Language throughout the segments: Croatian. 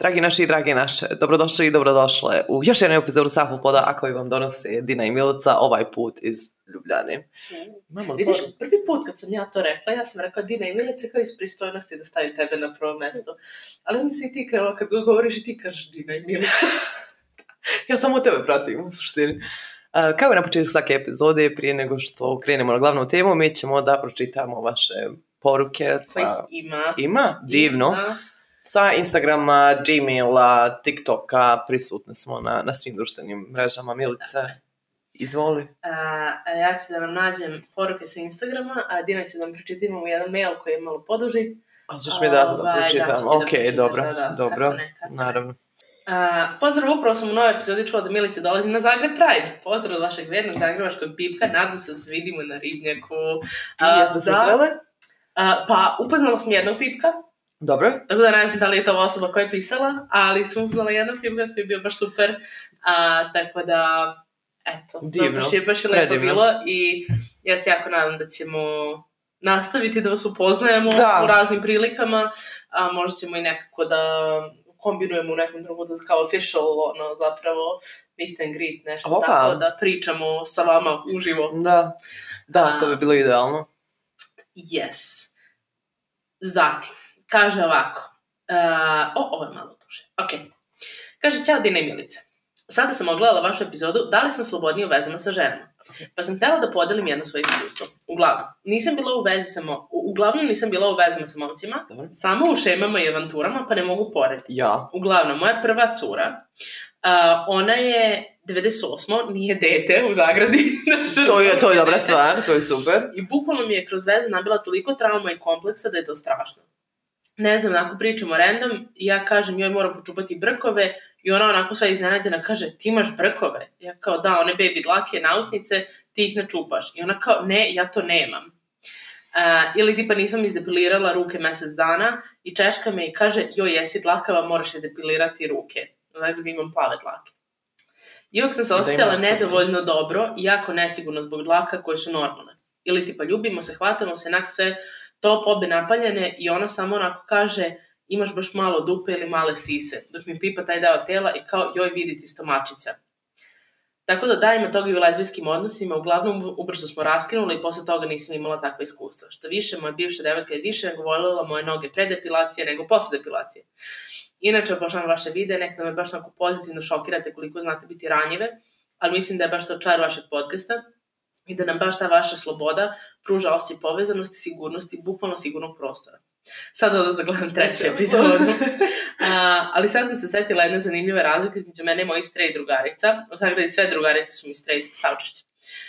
Dragi naši i dragi naše, dobrodošli i dobrodošle u još jednu epizodu Safo poda, a koji vam donose Dina i Milica, ovaj put iz Ljubljane. Vidiš, prvi put kad sam ja to rekla, ja sam rekla Dina i Milica kao iz pristojnosti da stavim tebe na prvo mesto. Ali onda si i ti krenula kad govoriš i ti kažeš Dina i Milica. Ja samo tebe pratim u suštini. Kao i na početku svake epizode, prije nego što krenemo na glavnu temu, mi ćemo da pročitamo vaše poruke. Ima? Divno. Ima. Sa Instagrama, Gmaila, TikToka, prisutni smo na svim društvenim mrežama. Milice, izvoli. Ja ću da vam nađem poruke sa Instagrama, a Dina će da vam pročitam u jedan mail koji je malo poduži. Ali ćeš mi da pročitam? Ok, dobro, naravno. Pozdrav, upravo sam u novoj epizodi čula da Milica dolazi na Zagreb Pride. Pozdrav od vašeg vjernog zagrebačkog pipka, nadam se da se vidimo na Ribnjaku. Jeste se srele? Pa upoznala sam jednog pipka. Dobro. Tako da ne znam da li je to osoba koja je pisala, ali sam upoznala jednog pipka koji je bio baš super. Tako da, eto, baš je lepo bilo i ja se jako nadam da ćemo nastaviti da vas upoznajemo u raznim prilikama. Možda ćemo i nekako da kombinujemo u nekom drugom kao official, zapravo meet and greet, nešto tako da pričamo sa vama uživo. Da, to bi bilo idealno. Yes. Zatim, kaže ovako. Ovo je malo duže. Ok. Kaže, ćao Dina i Milice. Sada sam ogledala vašu epizodu Da li smo slobodniji u vezama sa ženama. Pa sam htjela da podelim jedno svoje iskustvo. Uglavnom, nisam bila u vezama sa momcima, samo u šemama i avanturama, pa ne mogu porediti. Ja. Uglavnom, moja prva cura, ona je 98. nije dete u zagradi. To je dobra stvar, to je super. I bukvalno mi je kroz vezu nabila toliko trauma i kompleksa da je to strašno. Ne znam, onako pričamo random i ja kažem joj moram počupati brkove i ona onako sva iznenađena kaže ti imaš brkove? Ja kao da, one baby dlake, nausnice, ti ih ne čupaš. I ona kao ne, ja to nemam. Ili tipa nisam izdepilirala ruke mjesec dana i češka me i kaže joj jesi dlakava, moraš izdepilirati ruke. Dakle, imam plave dlake. I uvijek sam se osjećala nedovoljno dobro i jako nesigurno zbog dlaka koje su normalne. Ili tipa ljubimo se, hvatamo se, onak sve to pobe napaljene i ona samo onako kaže imaš baš malo dupe ili male sise, dok mi pipa taj deo tela i kao joj vidi ti stomačica. Tako da ima toga i u lezbijskim odnosima, uglavnom ubrzo smo raskinuli i posle toga nisam imala takva iskustva. Što više, moja bivša devojka je više nego voljela moje noge pre depilacije nego posle depilacije. Inače, obožavam vaše videe, nekada me baš onako pozitivno šokirate koliko znate biti ranjive, ali mislim da je baš to čar vašeg podcasta i da nam baš ta vaša sloboda pruža osjećaj povezanosti, sigurnosti, bukvalno sigurnog prostora. Sada da gledam treću epizodu. Ali sad sam se setila jedne zanimljive razlike između mene i mojih straight drugarica. U Zagradi sve drugarice su mi straight saučešće.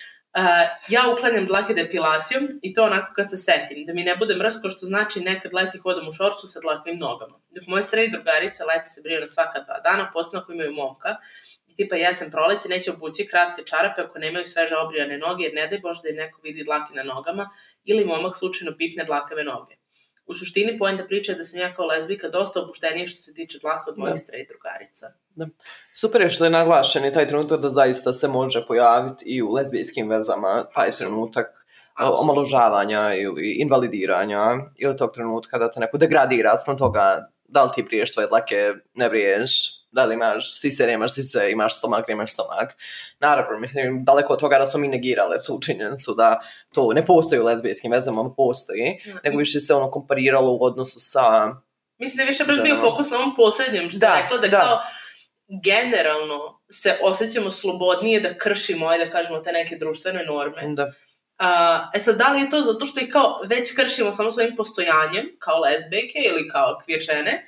Ja uklanjam dlake depilacijom i to onako kad se setim, da mi ne bude mrsko, što znači nekad leti hodam u šorcu sa dlakovim nogama. Dok moje straight drugarice leti se briju na svaka 2 dana, posebno ako imaju momka. I tipa jesen proleće neće obući kratke čarape ako nemaju sveže obrijane noge, jer ne daj Bože da im neko vidi dlake na nogama ili momak slučajno pipne dlakave noge. U suštini poenta priče je da sam ja kao lezbijka dosta opuštenija što se tiče dlaka od mojih straight drugarica. Da. Super je što je naglašen i taj trenutak da zaista se može pojaviti i u lezbijskim vezama taj trenutak omaložavanja ili invalidiranja ili tog trenutka da te neko degradira spram toga da li ti briješ svoje dlake, ne briješ, da li imaš sise, nemaš sise, imaš stomak, nemaš stomak. Naravno, mislim, daleko od toga da smo mi negirali tu činjenicu da to ne postoji u lezbijskim vezama, postoji, nego više se ono kompariralo u odnosu sa... Mislim da je više baš bio fokus na ovom posljednjem, što je rekla da kao generalno se osjećamo slobodnije da kršimo, da kažemo, te neke društvene norme. Da. Sad, da li je to zato što ih kao već kršimo samo svojim postojanjem, kao lezbijke ili kao queer žene,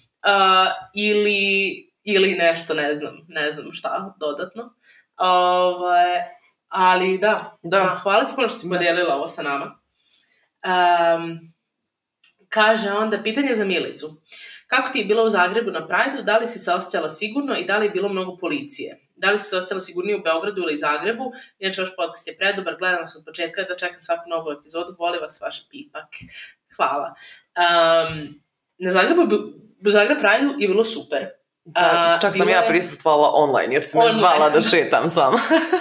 ili nešto, ne znam šta dodatno. Ali da. Hvala ti puno što si podijelila ovo sa nama. Kaže onda, pitanje za Milicu. Kako ti je bilo u Zagrebu na Prideu, da li si se osjećala sigurno i da li je bilo mnogo policije? Da li si se osjećala sigurnije u Beogradu ili Zagrebu? Inače, vaš podcast je predobar, gledam vas od početka da čekam svaku novu epizodu, voli vas vaš pipak. Hvala. Na Zagreb Prideu je bilo super. Čak sam ja prisustvala online, jer si me zvala da šetam sama.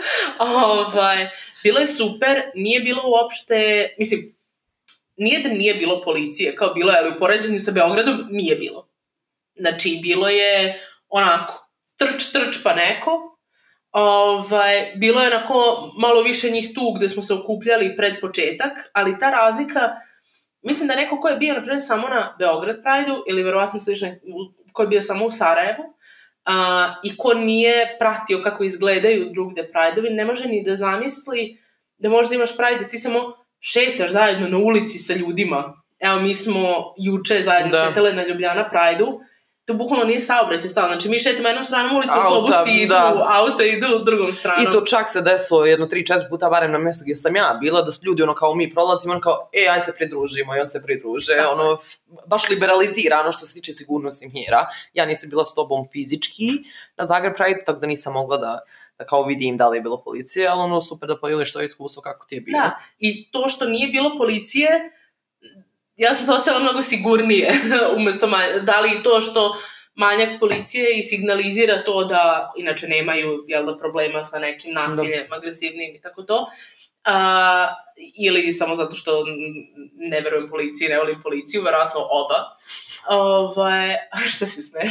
Bilo je super, nije bilo uopšte, nije da nije bilo policije, kao bilo je, ali u poređenju sa Beogradom nije bilo. Znači, bilo je onako, trč pa neko, bilo je onako malo više njih tu gde smo se okupljali pred početak, ali ta razlika, mislim da neko ko je bio, naprijed, samo na Beograd Pride-u, ili verovatno slično, ko je bio samo u Sarajevu, i ko nije pratio kako izgledaju drugde Pride-ovi, ne može ni da zamisli da možda imaš Pride, da ti samo šetaš zajedno na ulici sa ljudima. Evo, mi smo juče zajedno šetale na Ljubljana Pride-u, to bukvalno nije saobraćaj stalo. Znači, mi šetamo jednom stranom ulicu, autobusi idu, auta idu drugom stranom. I to čak se desilo 3-4 puta, barem na mjestu gdje sam ja bila, da su ljudi, kao mi prolazimo, kao, aj se pridružimo, i on se pridruže. Baš liberalizira ono što se tiče sigurnosnih mjera. Ja nisam bila s tobom fizički na Zagreb Pride, tako da nisam mogla da kao vidim da li je bilo policije, ali super da podijeliš svoje iskustvo kako ti je bilo. Da, i to što nije bilo policije, ja sam se osjećala mnogo sigurnije umjesto da li to što manjak policije i signalizira to da inače nemaju problema sa nekim nasiljem, agresivnim i tako to, ili samo zato što ne verujem policiji, ne volim policiju, verovatno oba. Šta si smeš?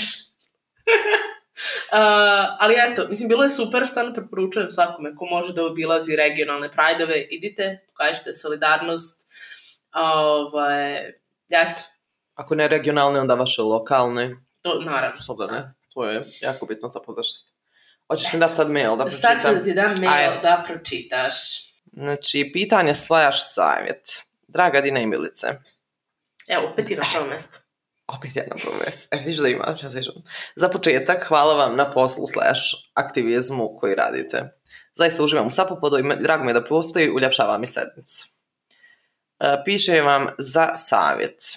Ali eto, mislim, bilo je super, stvarno preporučujem svakome ko može da obilazi regionalne Pride-ove, idite, pokažite solidarnost. Eto. Ako ne regionalne, onda vaše lokalne. To, naravno. Što da ne? To je jako bitno za podržati. Hoćeš mi dati sad mail da pročitam? Sad ću da ti dam mail da pročitaš. Znači, pitanje / savjet. Draga Dina i Milice. Evo, opet je na prvom mjestu. Opet je na prvom mjestu. Vidiš da imaš, ja sviđam. Za početak, hvala vam na poslu / aktivizmu koji radite. Zaista uživam u Sapopodu i drago mi je da postoji, uljepšava mi sedmicu. Piše vam za savjet.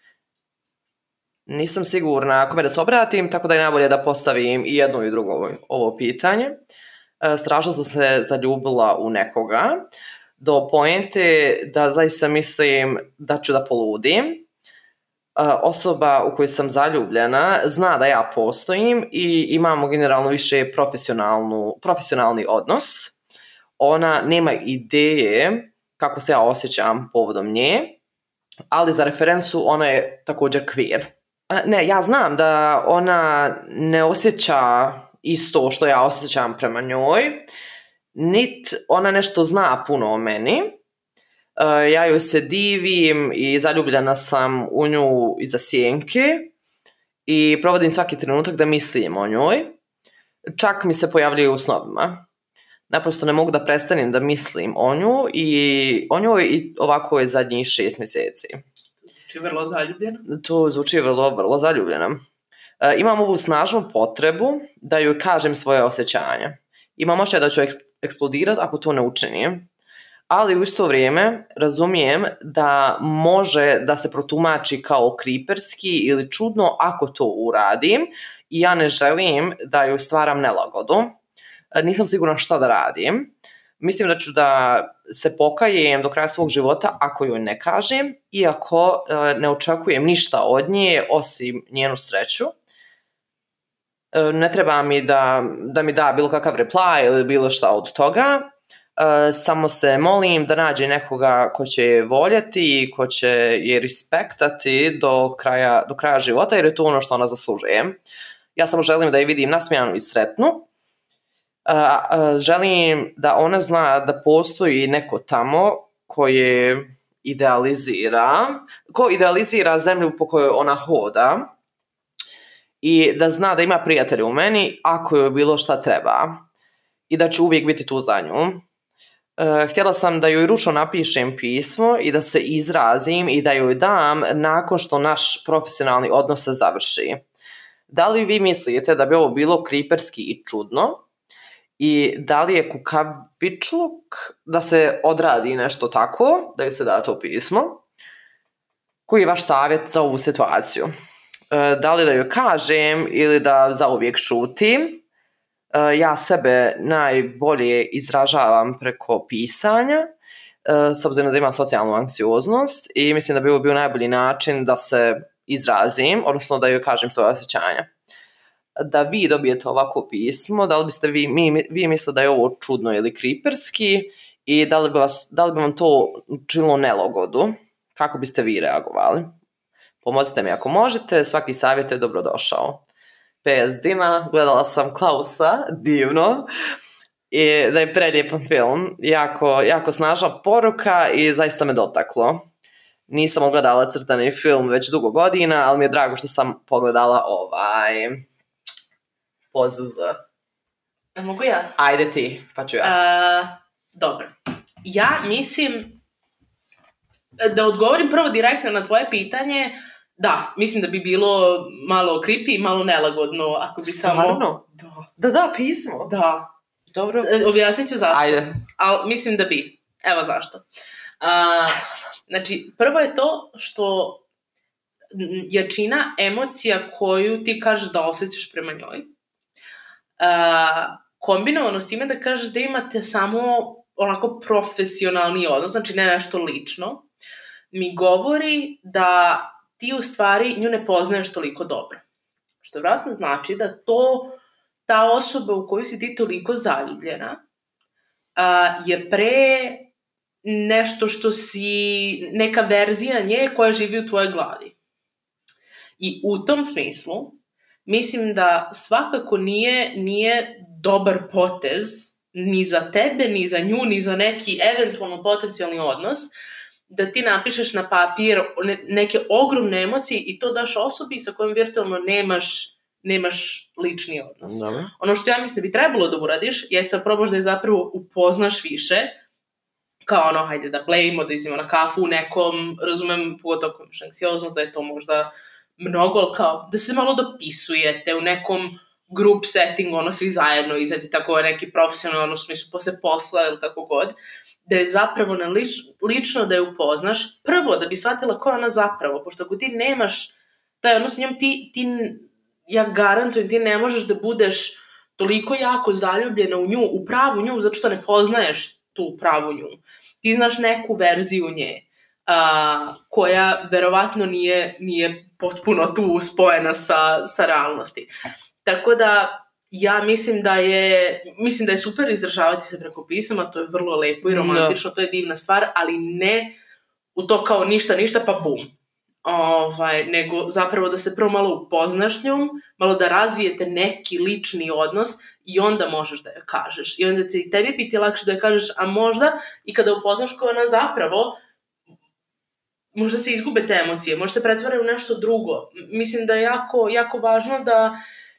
Nisam sigurna kome da se obratim, tako da je najbolje da postavim i jedno i drugo ovo pitanje. Strašno sam se zaljubila u nekoga, do poente da zaista mislim da ću da poludim. Osoba u kojoj sam zaljubljena zna da ja postojim i imamo generalno više profesionalni odnos. Ona nema ideje kako se ja osjećam povodom nje, ali za referencu ona je također queer. Ne, ja znam da ona ne osjeća isto što ja osjećam prema njoj, niti ona nešto zna puno o meni. Ja joj se divim i zaljubljena sam u nju iza sjenke i provodim svaki trenutak da mislim o njoj. Čak mi se pojavljaju u snovima. Naprosto ne mogu da prestanem da mislim o njoj i ovako je zadnjih 6 mjeseci. Zvuči vrlo zaljubljena. To zvuči vrlo zaljubljena. Imam ovu snažnu potrebu da joj kažem svoje osjećanja. Imam očaj da ću eksplodirati ako to ne učinim. Ali u isto vrijeme razumijem da može da se protumači kao kriperski ili čudno ako to uradim i ja ne želim da joj stvaram nelagodu. Nisam sigurna šta da radim. Mislim da ću da se pokajem do kraja svog života ako joj ne kažem, iako ne očekujem ništa od nje osim njenu sreću. Ne treba mi da mi da bilo kakav reply ili bilo šta od toga. Samo se molim da nađe nekoga ko će je voljeti i ko će je respektati do kraja života, jer je to ono što ona zaslužuje. Ja samo želim da je vidim nasmijanu i sretnu. Želim da ona zna da postoji neko tamo ko idealizira zemlju po kojoj ona hoda i da zna da ima prijatelje u meni ako joj bilo šta treba i da ću uvijek biti tu za nju. Htjela sam da joj ručno napišem pismo i da se izrazim i da joj dam nakon što naš profesionalni odnos se završi. Da li vi mislite da bi ovo bilo kriperski i čudno? I da li je kukavičluk da se odradi nešto tako, da joj se da to pismo? Koji je vaš savjet za ovu situaciju? Da li da joj kažem ili da zauvijek šutim? Ja sebe najbolje izražavam preko pisanja, s obzirom da imam socijalnu anksioznost i mislim da bi ovo bio najbolji način da se izrazim, odnosno da joj kažem svoje osjećanja. Da vi dobijete ovako pismo, da li biste vi mislili da je ovo čudno ili kriperski i da li bi vam to učinilo nelagodu, kako biste vi reagovali? Pomozite mi ako možete, svaki savjet je dobrodošao. PS Dina, gledala sam Klausa, divno, i da je prelijepan film, jako snažna poruka i zaista me dotaklo. Nisam ogledala crtani film već dugo godina, ali mi je drago što sam pogledala POZZ. A mogu ja? Ajde ti, pa ću ja. Dobro. Ja mislim, da odgovorim prvo direktno na tvoje pitanje, da, mislim da bi bilo malo creepy i malo nelagodno ako bi samo... Stvarno? Da, pismo. Da. Dobro. Objasnit ću zašto. Ajde. Ali mislim da bi. Evo zašto. Znači, prvo je to što jačina emocija koju ti kažeš da osjećaš prema njoj, kombinovano s time da kažeš da imate samo onako profesionalni odnos, znači ne nešto lično, mi govori da ti u stvari nju ne poznaješ toliko dobro. Što vjerojatno znači da ta osoba u koju si ti toliko zaljubljena je pre nešto što si neka verzija nje koja živi u tvojoj glavi. I u tom smislu mislim da svakako nije dobar potez ni za tebe, ni za nju, ni za neki eventualno potencijalni odnos da ti napišeš na papir neke ogromne emocije i to daš osobi sa kojom virtualno nemaš lični odnos. Dobre. Ono što ja mislim da bi trebalo da uradiš je sad probaš da je zapravo upoznaš više, kao ono, hajde da plejimo, da izimo na kafu u nekom, razumem, pogotovo ako imaš anksioznost, da je to možda mnogo, ali kao da se malo dopisujete u nekom group setting, ono, svi zajedno izađe tako neki profesionalno, ono, smislu, posle posla ili kako god, da je zapravo lično da je upoznaš, prvo da bi shvatila ko je ona zapravo, pošto ako ti nemaš taj odnos s njom, ja garantujem, ti ne možeš da budeš toliko jako zaljubljena u nju, u pravu nju, zato što ne poznaješ tu pravu nju. Ti znaš neku verziju nje, koja verovatno nije potpuno tu spojena sa realnosti. Tako da, ja mislim da je super izražavati se preko pisama, to je vrlo lepo i romantično, to je divna stvar, ali ne u to kao ništa, pa bum. Nego zapravo da se prvo malo upoznaš s njom, malo da razvijete neki lični odnos i onda možeš da joj kažeš. I onda će i tebi biti lakše da joj kažeš, a možda i kada upoznaš ko ona zapravo, možda se izgube te emocije, možda se pretvore u nešto drugo. Mislim da je jako važno da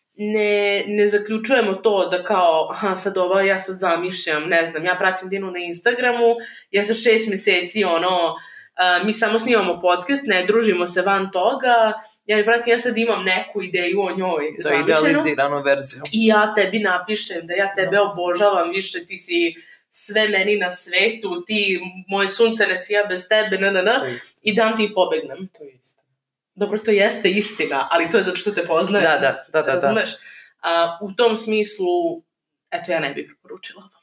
ne zaključujemo to da kao, sad ja sad zamišljam, ne znam, ja pratim Dinu na Instagramu, ja sa 6 meseci, mi samo snimamo podcast, ne družimo se van toga, ja sad imam neku ideju o njoj zamišljenu. Da, idealiziranu verziju. I ja tebi napišem da ja tebe obožavam više, ti si sve meni na svetu, ti, moje sunce ne sija bez tebe, i dam ti i pobegnem. To je istina. Dobro, to jeste istina, ali to je zato što te poznaje. Da. Razumeš? U tom smislu, eto, ja ne bih preporučila ovo.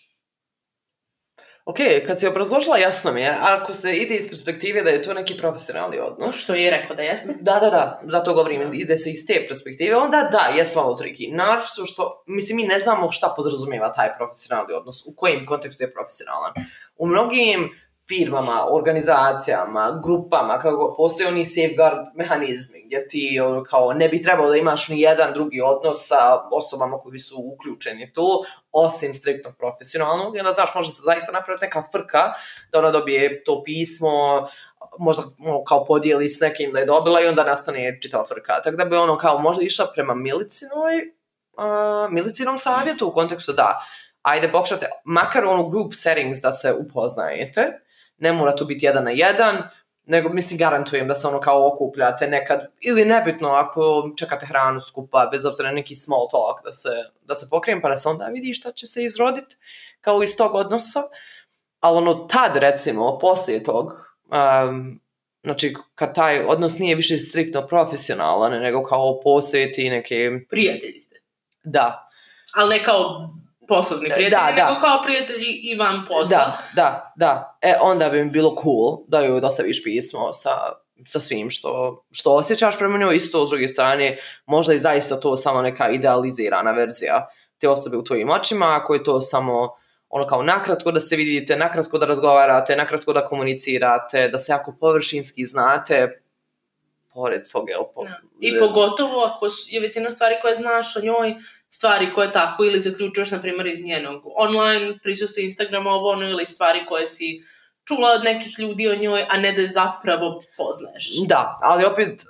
Ok, kad si obrazložila, jasno mi je, ako se ide iz perspektive da je to neki profesionalni odnos. Što je rekla da jeste? Da, zato govorim, ide se iz te perspektive, onda da, jes malo triki. Naravno što, mislim, mi ne znamo šta podrazumijeva taj profesionalni odnos, u kojem kontekstu je profesionalan. U mnogim firmama, organizacijama, grupama, kako postoje oni safeguard mehanizmi, gdje ti kao ne bi trebalo da imaš ni jedan drugi odnos sa osobama koji su uključeni tu, osim striktno profesionalnog, i onda znaš, može se zaista napraviti neka frka da ona dobije to pismo, možda kao podijeli s nekim da je dobila i onda nastane čitava frka. Tako da bi kao možda išla prema milicinom savjetu u kontekstu da, ajde pokušate, makar group settings da se upoznajete, ne mora to biti 1 na 1, nego mislim garantujem da se kao okupljate nekad, ili nebitno ako čekate hranu skupa, bez obzira na neki small talk da se pokrijem, pa da se onda vidi šta će se izroditi kao iz tog odnosa, ali tad recimo, poslije tog, znači kad taj odnos nije više striktno profesionalan, nego kao postoje ti neke... Prijatelji ste. Da. Ali ne kao poslovni prijatelji, nego kao prijatelji i van posla. Da. Onda bi mi bilo cool da joj dostaviš pismo sa svim što osjećaš prema njoj. Isto, s druge strane, možda i zaista to samo neka idealizirana verzija te osobe u tvojim očima, ako je to samo kao nakratko da se vidite, nakratko da razgovarate, nakratko da komunicirate, da se jako površinski znate, pored toga, I pogotovo ako je većina stvari koje znaš o njoj, stvari koje tako ili zaključuješ, na primjer, iz njenog online prisustva Instagrama, ili stvari koje si čula od nekih ljudi o njoj, a ne da je zapravo poznaješ. Da, ali opet,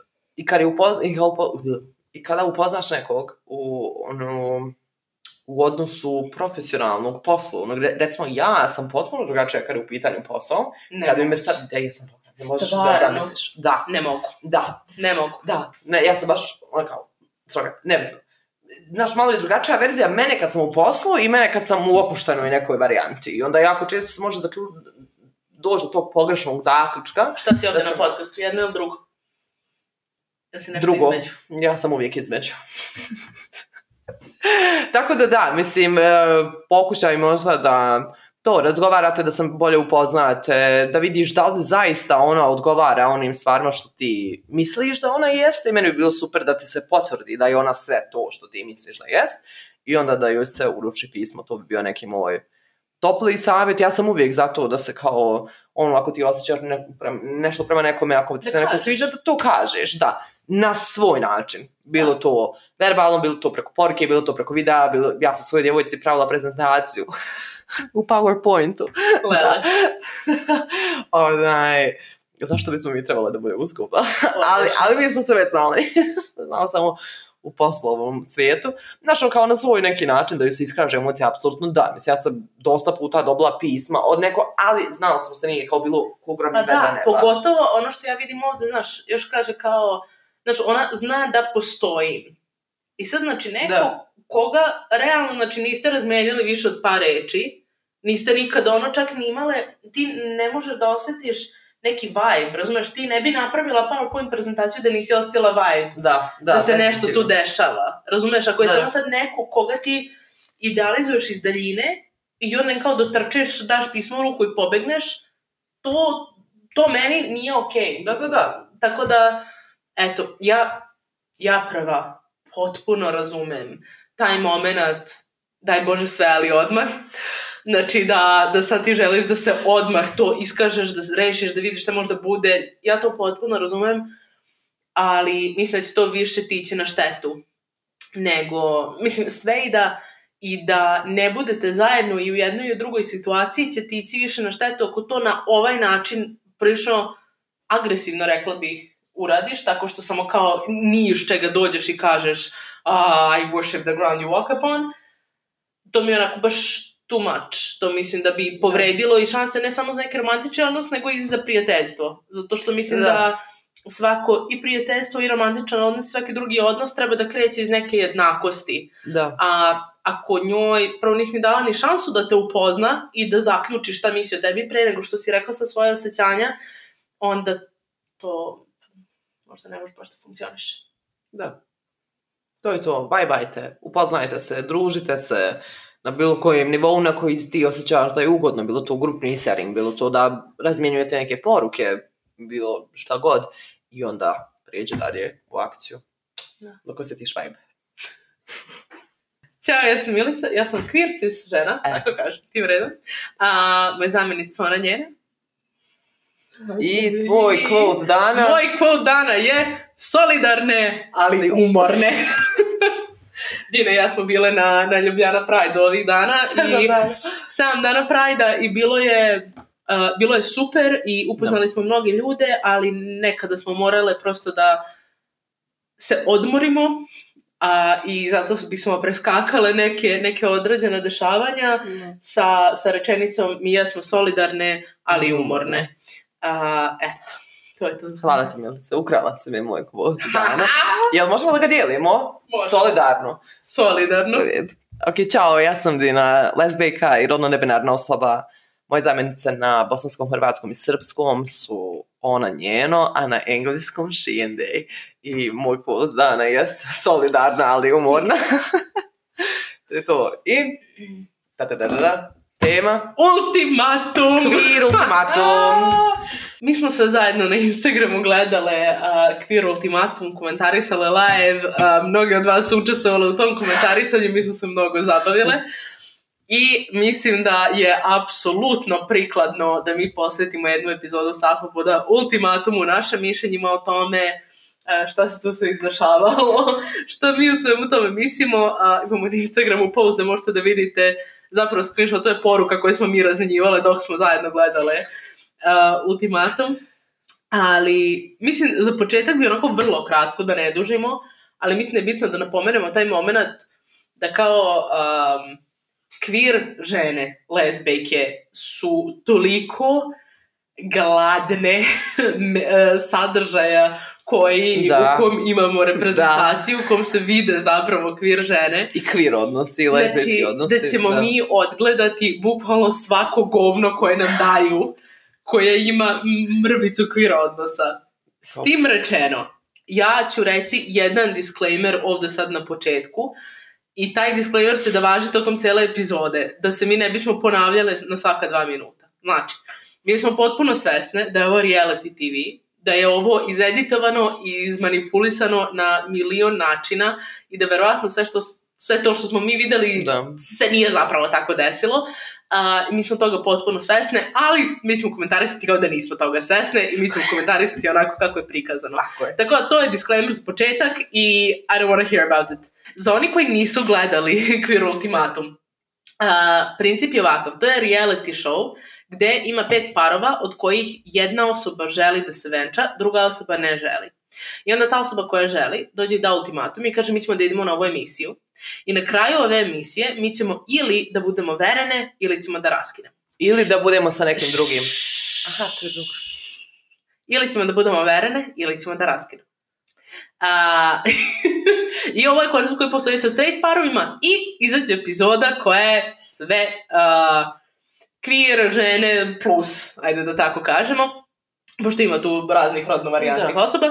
i kada upoznaš nekog u odnosu profesionalnog, poslovnog, recimo ja sam potpuno drugačija kada je u pitanju posao, kada bi me sad, ja sam pogledala, ne možeš da zamisliš. Da. Ne mogu. Da. Ne mogu. Da. Ne, ja sam baš, nebitno. Znaš, malo je drugačija verzija mene kad sam u poslu i mene kad sam u opuštenoj nekoj varijanti. I onda jako često se može doći do tog pogrešnog zaključka. Šta si ovdje na podcastu, jedno ili drugo? Ja si nešto drugo. Između. Ja sam uvijek između. Tako da, mislim, pokušaj možda da to razgovarate, da se bolje upoznate, da vidiš da li zaista ona odgovara onim stvarima što ti misliš da ona jeste, i meni bi bilo super da ti se potvrdi da je ona sve to što ti misliš da jest, i onda da joj se uruči pismo. To bi bio neki moj topli savjet. Ja sam uvijek za to da se kao, ako ti osjećaš nešto prema nekome, ako ti se neko sviđa, da to kažeš, da, na svoj način. Bilo to verbalno, bilo to preko poruke, bilo to preko videa, ja sam svojoj djevojci pravila prezentaciju u PowerPointu. Zašto bismo mi trebali da budemo skupa? ali mi smo se već znali. Znala samo u poslovnom svijetu. Znaš, kao na svoj neki način da ju se iskaže emocija, apsolutno da. Mislim, ja sam dosta puta dobila pisma od neko, ali znala sam se nije kao bilo kogrom sve da nema. Pogotovo ono što ja vidim ovdje, znaš, još kaže kao, znaš, ona zna da postoji. I sad, znači, neko koga realno, znači, niste razmenili više od par reči, niste nikada čak ni imale, ti ne možeš da osjetiš neki vibe, razumeš, ti ne bi napravila PowerPoint prezentaciju da nisi osjetila vibe, da se nešto tu dešava, razumeš, ako je samo sad neko koga ti idealizuješ iz daljine i onda kao dotrčeš, daš pismo u ruku i pobegneš, to meni nije okej. Da. Tako da, eto, ja prva potpuno razumem taj moment, daj Bože sve, ali odmah. Znači da sad ti želiš da se odmah to iskažeš, da rešiš, da vidiš šta možda bude. Ja to potpuno razumem, ali mislim da će to više tići na štetu. Nego, mislim, sve i da ne budete zajedno i u jednoj i u drugoj situaciji će tići više na štetu ako to na ovaj način prilično agresivno, rekla bih, uradiš, tako što samo kao ni iz čega dođeš i kažeš I worship the ground you walk upon. To mi je onako baš too much. To mislim da bi povredilo i šanse ne samo za neki romantični odnos, nego i za prijateljstvo. Zato što mislim da svako i prijateljstvo i romantičan odnos, svaki drugi odnos treba da kreće iz neke jednakosti. Da. A ako njoj prvo nisi ni dala ni šansu da te upozna i da zaključi šta misli o tebi pre nego što si rekla sa svoje osjećanja, onda to možda ne može baš da funkcioniše. Da. To je to. Bye-bye-te. Upoznajte se, družite se na bilo kojem nivou na koji ti osjećaš da je ugodno. Bilo to grupni sharing, bilo to da razmjenjujete neke poruke, bilo šta god. I onda prijeđe dalje u akciju. Dok osjetiš vibe. Ćao, ja sam Milica, ja sam queer cis žena, tako kažem, tim redom. Moja zamjenica ona njena. I tvoj quote dana? Moj quote dana je solidarne, ali umorne. Dina i ja smo bile na Ljubljana Pride ovih dana. 7 dana Pride-a i bilo je super i upoznali smo mnoge ljude, ali nekada smo morale prosto da se odmorimo. I zato bismo preskakale neke određena dešavanja sa rečenicom mi jesmo solidarne, ali umorne. Eto, to je to. Hvala ti, Milice, ukrala si mi moj quote dana. Jel možemo da ga dijelimo? Solidarno. Solidarno. Ok, čao, ja sam Dina, lezbijka i rodno nebinarna osoba. Moje zamjenice na bosanskom, hrvatskom i srpskom su ona njeno, a na engleskom she and they. I moj quote dana je solidarna, ali umorna. To je to. I tema. Ultimatum! Queer ultimatum! Mi smo se zajedno na Instagramu gledale Queer ultimatum, komentarisale live. Mnogi od vas su učestvovali u tom komentarisanju, mi smo se mnogo zabavile. I mislim da je apsolutno prikladno da mi posvetimo jednu epizodu Safopoda ultimatumu, našim mišljenjima o tome šta se tu sve izdešavalo, što mi u svemu tome mislimo. Imamo na Instagramu post da možete da vidite zapravo screenshot, to je poruka koju smo mi razmenjivale dok smo zajedno gledale Ultimatum. Ali, mislim, za početak bi onako vrlo kratko, da ne dužimo, ali mislim da je bitno da napomenemo taj moment da kao queer žene, lezbejke, su toliko gladne sadržaja u kom imamo reprezentaciju, u kom se vide zapravo queer žene. I queer odnosi, lezbijski odnosi. Da ćemo mi odgledati bukvalno svako govno koje nam daju, koje ima mrvicu queer odnosa. S tim rečeno, ja ću reći jedan disclaimer ovde sad na početku, i taj disclaimer će da važi tokom cijele epizode, da se mi ne bismo ponavljale na svaka 2 minuta. Znači, mi smo potpuno svesne da je ovo reality TV, da je ovo izeditovano i izmanipulisano na milion načina i da verovatno sve to što smo mi videli se nije zapravo tako desilo. Mi smo toga potpuno svesne, ali mi ćemo komentarisati kao da nismo toga svesne i mi ćemo komentarisati onako kako je prikazano. Tako da to je disclaimer za početak i I don't want to hear about it. Za oni koji nisu gledali Queer Ultimatum, princip je ovakav, to je reality show gde ima 5 parova od kojih jedna osoba želi da se venča, druga osoba ne želi. I onda ta osoba koja želi dođe i da ultimatum i kaže mi ćemo da idemo na ovu emisiju i na kraju ove emisije mi ćemo ili da budemo verene ili ćemo da raskinemo. Ili da budemo sa nekim drugim. Aha, to je drugo. Ili ćemo da budemo verene ili ćemo da raskinemo. I ovo je koncept koji postoji sa straight parovima i izađe epizoda koja je sve queer žene plus, ajde da tako kažemo, pošto ima tu raznih rodno varijantnih osoba.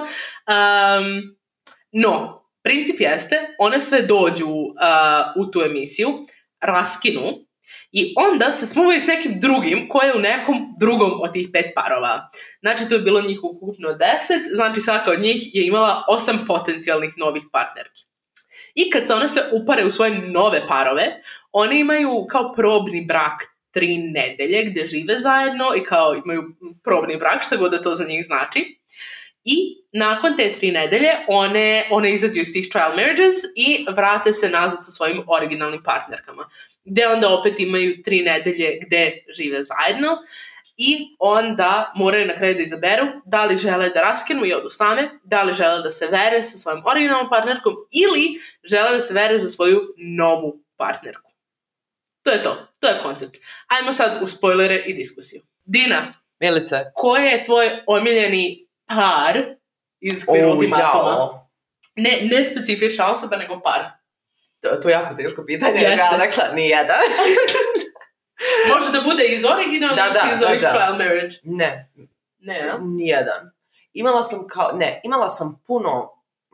No, princip jeste, one sve dođu u tu emisiju, raskinu i onda se smuvaju s nekim drugim koji je u nekom drugom od tih 5 parova. Znači, to je bilo njih ukupno 10, znači svaka od njih je imala 8 potencijalnih novih partnerki. I kad se one sve upare u svoje nove parove, one imaju kao probni brak 3 nedelje gde žive zajedno i kao imaju probni brak, šta god da to za njih znači. I nakon te 3 nedelje one izađu iz tih trial marriages i vrate se nazad sa svojim originalnim partnerkama. Gde onda opet imaju 3 nedelje gde žive zajedno i onda moraju na kraju da izaberu da li žele da raskinu i odu same, da li žele da se vere sa svojim originalnom partnerkom ili žele da se vere za svoju novu partnerku. To je to. To je koncept. Ajmo sad u spoilere i diskusiju. Dina, Milice, koji je tvoj omiljeni par iz Queer Ultimatuma? Ne specifična osoba, nego par. To je jako teško pitanje. Ja rekla nijedan. Može da bude iz originalnih iz ovih trial marriage? Ne. Ne, nijedan. Imala sam puno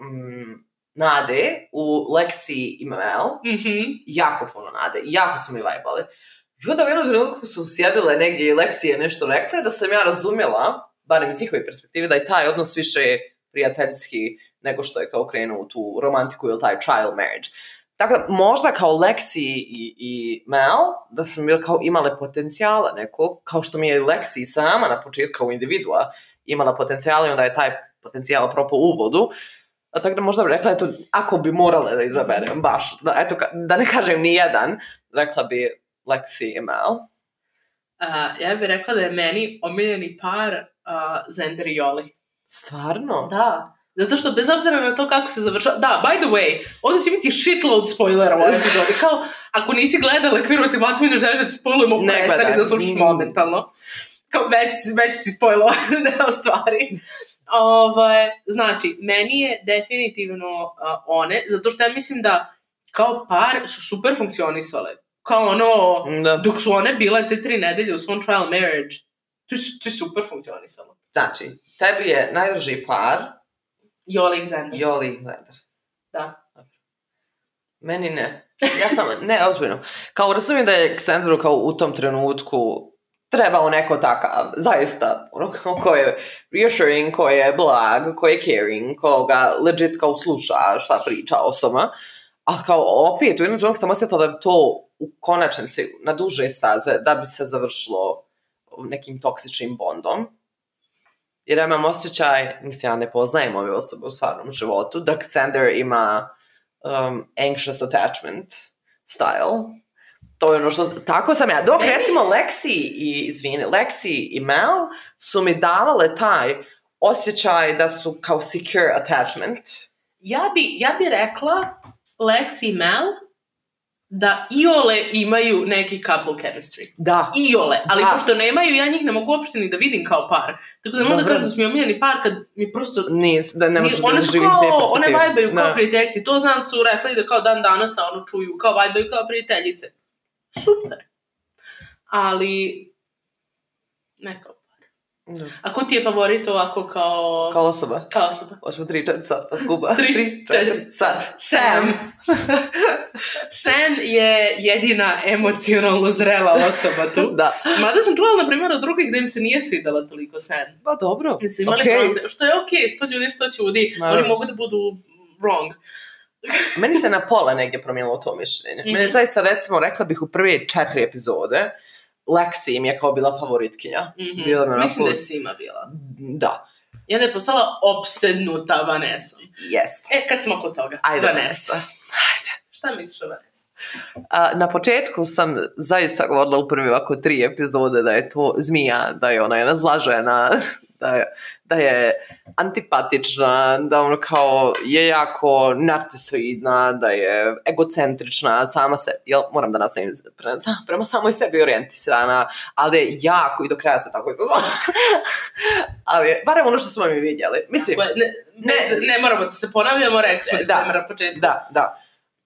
nade u Lexi i Mel. Jako puno nade. Jako su mi vajbali. I onda u jednom trenutku su sjedile negdje i Lexi je nešto rekla da sam ja razumjela, barem iz njihove perspektive, da je taj odnos više prijateljski nego što je kao krenuo u tu romantiku ili taj trial marriage. Tako da možda kao Lexi i Mel da su mi kao imale potencijala nekog, kao što mi je Lexi sama na početku kao individua imala potencijala i onda je taj potencijal propao u vodu. Tako da možda bi rekla, eto, ako bi morale da izaberem baš, da ne kažem ni jedan, rekla bi Lexi i Mel. Ja bih rekla da je meni omiljeni par Xander i Yoli. Stvarno? Da. Zato što bez obzira na to kako se završava... Da, by the way, ovdje će biti shitload spoilera u ovoj epizodi. Kao, ako nisi gledala Queer Ultimatum i ne želiš da ti spoilujemo, prestani da slušaš momentalno. Kao, već ti spoilova deo stvari. Znači, meni je definitivno one, zato što ja mislim da kao par su super funkcionisale. Kao dok su one bile te 3 nedelje u svom trial marriage, to je super funkcionisalo. Znači, tebi je najdraži par Yoli i Xander. Yoli i Xander. Da. Meni ne. Ja sam, ne, ozbiljno. Kao razumijem da je Xanderu kao u tom trenutku trebao neko takav, zaista, ko je reassuring, ko je blag, ko je caring, ko ga legit kao sluša šta priča osoba. Ali kao opet, u jednom trenutku sam osjetila da to u konačnici na duže staze da bi se završilo nekim toksičnim bondom. Jer ja imam osjećaj, mislim, ja ne poznajem ove osobe u stvarnom životu, da Xander ima anxious attachment style. To je ono što... Tako sam ja. Dok, recimo, Lexi i Mel su mi davale taj osjećaj da su kao secure attachment. Ja bi rekla Lexi i Mel da iole imaju neki couple chemistry. Da. Iole. Ali pošto nemaju, ja njih ne mogu uopšte ni da vidim kao par. Tako da ne mogu da kažem da su mi omiljeni par kad mi prosto... Da ne možeš da živim te perspektive. One vajbaju kao prijateljice. To znam su rekli da kao dan danas čuju. Kao vajbaju kao prijateljice. Super. Ali... ne kao par. A ko ti je favorit ovako kao... Kao osoba? Kao osoba. Hoćemo 3-4 sad, pa skuba. 3-4 sad. Sam. Sam je jedina emocionalno zrela osoba tu. Da. Mada sam čula, na primjer, od drugih da im se nije svidala toliko Sam. Pa dobro. Su imali okay. Što je okej, 100 ljudi, 100 ljudi. Oni mogu da budu wrong. Meni se na pola negdje promijenilo to mišljenje. Meni zaista, recimo, rekla bih u prve 4 epizode, Lexi im je kao bila favoritkinja. Mislim da je svima bila. Da. I onda je postala opsednuta Vanessa. Jest. Kad smo kod toga. Ajde, Vanessa. Ajde. Šta misliš o Vanessa? Na početku sam zaista govorila u prvi ovako 3 epizode da je to zmija, da je ona nazlažena, da je antipatična, da ono kao je jako narcisoidna, da je egocentrična, sama se, moram da nastavim prema samoj sebi orijentisana, ali je jako i do kraja se tako ali barem ono što smo mi vidjeli. Mislim, ne moramo da se ponavljamo, rekli smo na početku. Da.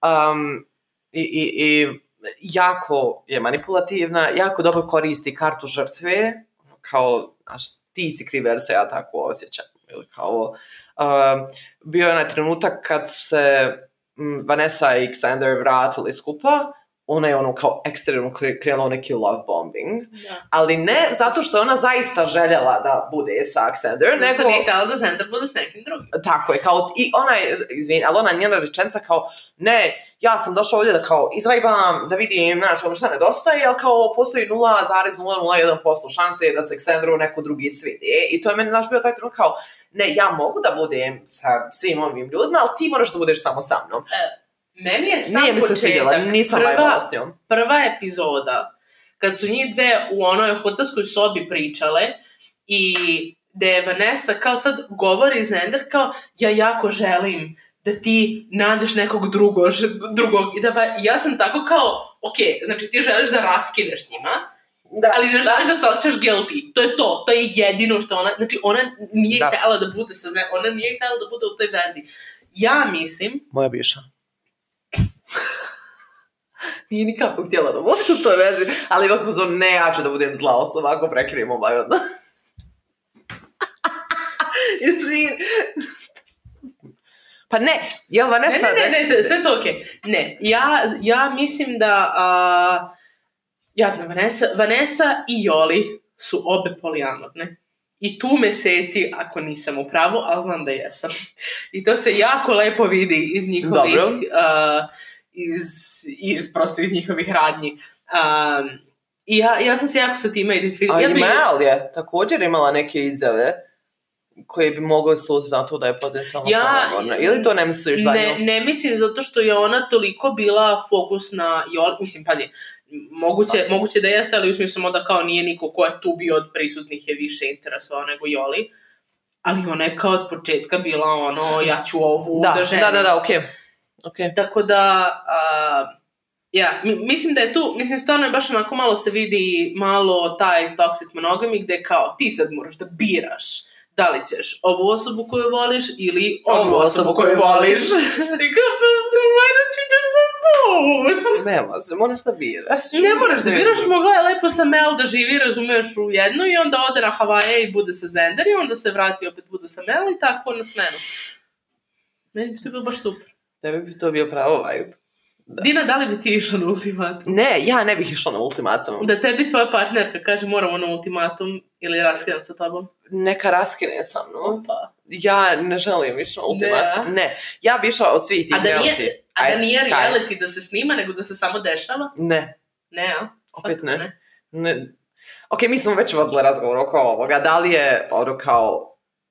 I jako je manipulativna, jako dobro koristi kartu žrtve, kao, ti si kriv jer se ja tako osjećam. Kao, bio je onaj trenutak kad su se Vanessa i Xander vratili skupa, ona je ono kao ekstremno krenula neki love bombing, ali ne zato što je ona zaista željela da bude sa Xander, nego... Zato nije htjela da Xander bude s nekim drugim. Tako je, kao, i ona je, izvini, ali ona njena rečenica kao, ne, ja sam došla ovdje da kao izvajbam, da vidim, znači, ono šta nedostaje, ali kao postoji 0,001% šanse da se Xanderu neko drugi svidi. I to je meni naš bio taj trenutak kao, ne, ja mogu da budem sa svim ovim ljudima, ali ti moraš da budeš samo sa mnom. Meni je sam početak, prva epizoda, kad su njih dve u onoj hotelskoj sobi pričale i da je Vanessa kao sad govori Xander kao, ja jako želim da ti nađeš nekog drugog i da ja sam tako kao, ok, znači ti želiš da raskineš njima, ali ne želiš da se osjećaš guilty. To je to. To je jedino što ona... Znači, ona nije htjela da bude ona nije htjela da bude u toj vezi. Ja mislim... Moja bivša. Nije nikako htjela da bude u toj vezi, ali ovako zove, ne, ja ću da budem zla osoba ako prekrijem ovaj odnos. Izvini. Pa ne, jel Vanessa... Ne, sve to okej. Ne, ja mislim da... jadna Vanessa i Joli su obe poliamorne. I tu meseci, ako nisam u pravu, ali znam da jesam. I to se jako lepo vidi iz njihovih... prosto iz njihovih radnji. I ja sam se jako sa time identifikala. Mel je također imala neke izjave koje bi mogle služiti na to da je potencijalno poliamorna. Ili to ne misliš za nju? Ne mislim, zato što je ona toliko bila fokus na Joli. Mislim, pazi, moguće da jeste, ali u smislu da kao nije niko ko je tu bio od prisutnih je više interesovao nego Joli. Ali ona je kao od početka bila ono, ja ću ovu da ženim. Da, okej. Okay. Tako da, mislim da je tu, stvarno je baš onako malo se vidi malo taj toxic monogamy gde kao ti sad moraš da biraš da li ćeš ovu osobu koju voliš ili onu osobu koju voliš. I kao, why don't you just both? Ne moraš da biraš. Ne moraš da biraš, mogla je lepo sa Mel da živi, razumeš, u jednu i onda ode na Havaje i bude sa Xander i onda se vrati opet bude sa Mel i tako na smenu. Meni bi to bilo baš super. Tebi bi to bio pravo vibe. Da. Dina, da li bi ti išla na ultimatum? Ne, ja ne bih išla na ultimatum. Da tebi tvoja partnerka kaže moramo na ultimatum ili raskidam sa tobom? Neka raskine sa mnom. Opa. Ja ne želim išla na ultimatum. Ne. Ja bi išla od svih tih reality. A da nije reality da se snima, nego da se samo dešava? Ne. Ne, a? Opet ne. Ok, mi smo već vodili razgovor oko ovoga. Da li je ono kao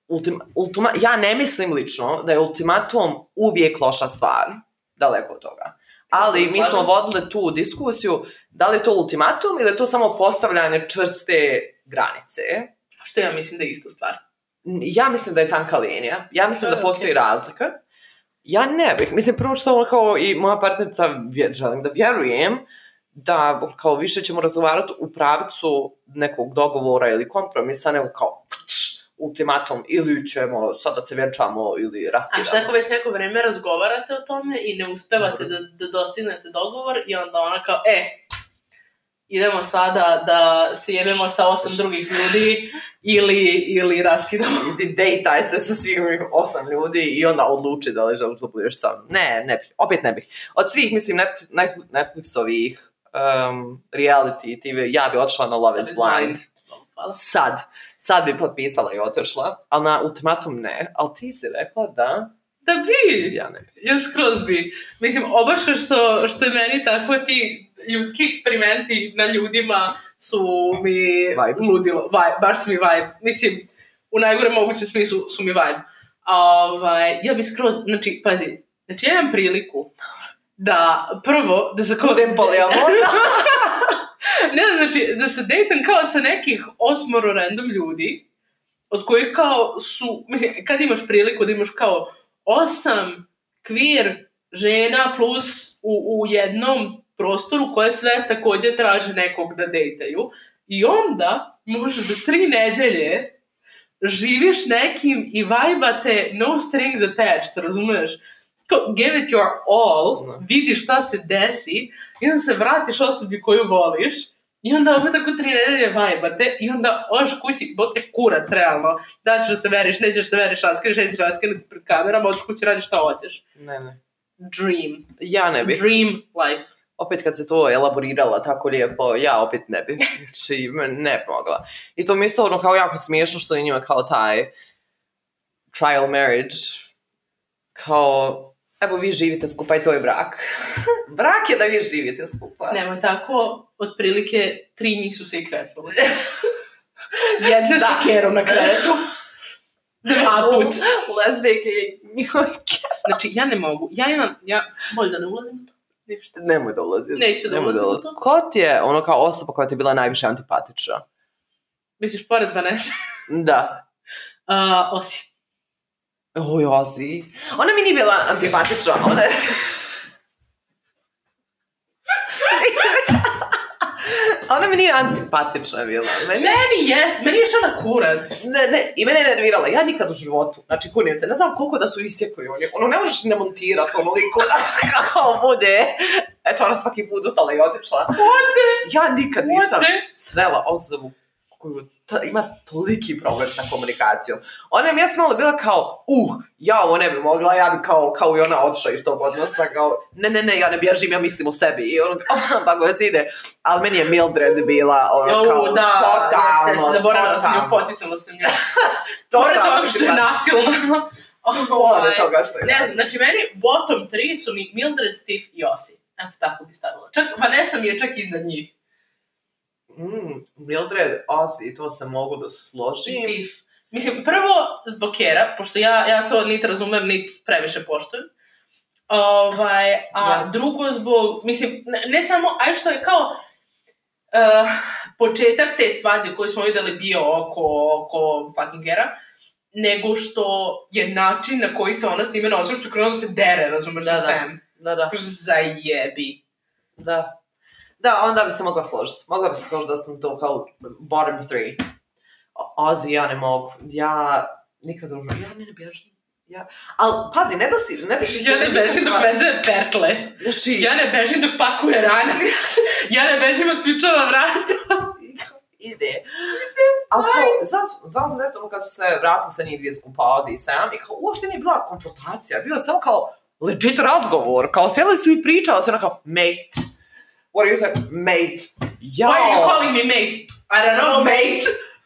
ja ne mislim lično da je ultimatum uvijek loša stvar, daleko od toga. Ali mi smo vodili tu diskusiju da li je to ultimatum ili je to samo postavljanje čvrste granice. Što ja mislim da je ista stvar. Ja mislim da je tanka linija. Ja mislim da postoji razlika. Ja ne bih. Mislim, prvo što kao i moja partnerica želim da vjerujem da kao više ćemo razgovarati u pravcu nekog dogovora ili kompromisa, nego kao ultimatum ili ćemo sad da se vjenčamo ili raskidamo. A šta ako već neko vreme razgovarate o tome i ne uspevate da dostignete dogovor i onda ona kao, idemo sada da se jebemo sa 8 drugih ljudi ili raskidamo. Dejtaj se sa svih 8 ljudi i onda odluči da li želiš da budeš sam. Ne bih. Opet ne bih. Od svih, mislim, Netflixovih reality TV, ja bi odšla na Love is Blind. Sad bi potpisala i otišla, ali na ultimatum ne. Ali ti si rekla da... Da bi! Ja ne bi. Ja skroz bi. Mislim, obaška što je meni tako ti ljudski eksperimenti na ljudima su mi ludilo. Baš su mi vibe. Mislim, u najgorem mogućem smislu su mi vibe. Ja bi skroz... Znači, pazi. Znači, ja imam priliku da prvo... Da se budem polijamorna. Ne, znači, da se dejtam kao sa nekih 8 random ljudi, od kojih kao su, mislim, kad imaš priliku da imaš kao 8 queer žena plus u jednom prostoru koje sve također traže nekog da dejtaju, i onda možeš za 3 nedelje živiš nekim i vajbate no strings attached, razumiješ? Give it your all, vidiš šta se desi i onda se vratiš osobi koju voliš i onda opet tako 3 nedelje vajbate i onda oš kući, bote kurac realno, da ćeš da se veriš, nećeš se veriš, raskriš, nećeš raskinuti pred kamerama, oš kući radiš šta hoćeš. Ne. Dream. Ja ne bih. Dream life. Opet kad se to elaborirala tako lijepo, ja opet ne bih. Znači, ne mogla. I to mi je isto ono kao jako smiješno što je njima kao taj trial marriage, kao... Evo vi živite skupa i to je brak. Brak je da vi živite skupa. Nemoj tako, otprilike 3 njih su se i kreslovali. Jedne sa kerom na kretu. 2 put. Lezbijke i njihove kera. Znači, ja ne mogu. Ja bolje da ne ulazim u to. Ništa. Nemoj da ulazim. Neću da ulazim u to. Ko ti je ono kao osoba koja ti je bila najviše antipatična? Misliš, pored Vanessa? Da. Osi. Osi. Ona mi nije bila antipatična. Ona mi nije antipatična bila. Meni jest. Meni je šala kurac. Ne. I mene je nervirala. Ja nikad u životu. Znači, kurnice. Ne znam koliko da su isjekli oni. Ono, ne možeš ne montirati onoliko kako bude. Eto, ona svaki put ustala i otišla. Ja nikad nisam srela osobu koju ima toliki problem sa komunikacijom. Ona mi jasno bila kao, ja ovo ne bi mogla, ja bi kao i ona odšla iz tog odnosa, kao, ne, ja ne bježim, ja mislim o sebi. I ono, pa koja se ide. Ali meni je Mildred bila, ono, kao, totalno. Da, zaboravila sam nju, potisnula sam nju. Pored toga što je nasilno. Pored toga što je nasilno. Ne, znači meni bottom 3 su mi Mildred, Tiff i Osi. Eto, tako bi stavila. Čak, Vanessa mi je čak iznad njih. Mildred, Osi, to se mogu da složim. Tiff. Mislim, prvo zbog Kera, pošto ja to niti razumem, niti previše poštujem. Drugo zbog, mislim, ne samo, aj što je kao početak te svađe koju smo vidjeli bio oko fucking Kera, nego što je način na koji se ona s time nosila, što krenuo da se dere, razumeš, na Sam. Da. Zajebi. Da, onda bi se mogla složiti. Mogla bi se složiti da sam to kao bottom 3. Ozzy, ja ne mogu. Ja nikad ne bježim. Ali, pazi, ne dosi ja ne bežim dok veže pertle. Znači... Ja ne bežim dok pakuje ranac. Ja ne bežim od ključeva vrata. Ide. Ali kao, znam se nestavno kad su se vratili sa njih 2 skupa, Ozzy i Sam, i kao, uopšte nije bila konfrontacija. Bila samo kao legit razgovor. Kao, sjeli su i pričali se, ono kao, mate. What do you think? Mate. Why are you calling me mate? I don't know, mate.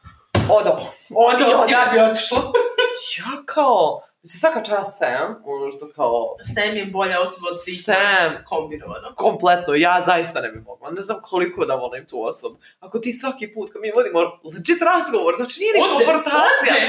Odo, ja bi otišla. Ja kao, mislim, svaka čast Sam, ono što kao... Sam je bolja osoba od svih kombinovano. Kompletno, ja zaista ne bi mogla. Ne znam koliko da volim tu osobu. Ako ti svaki put, kad mi vodimo legit razgovor, znači nije ni konfrontacija.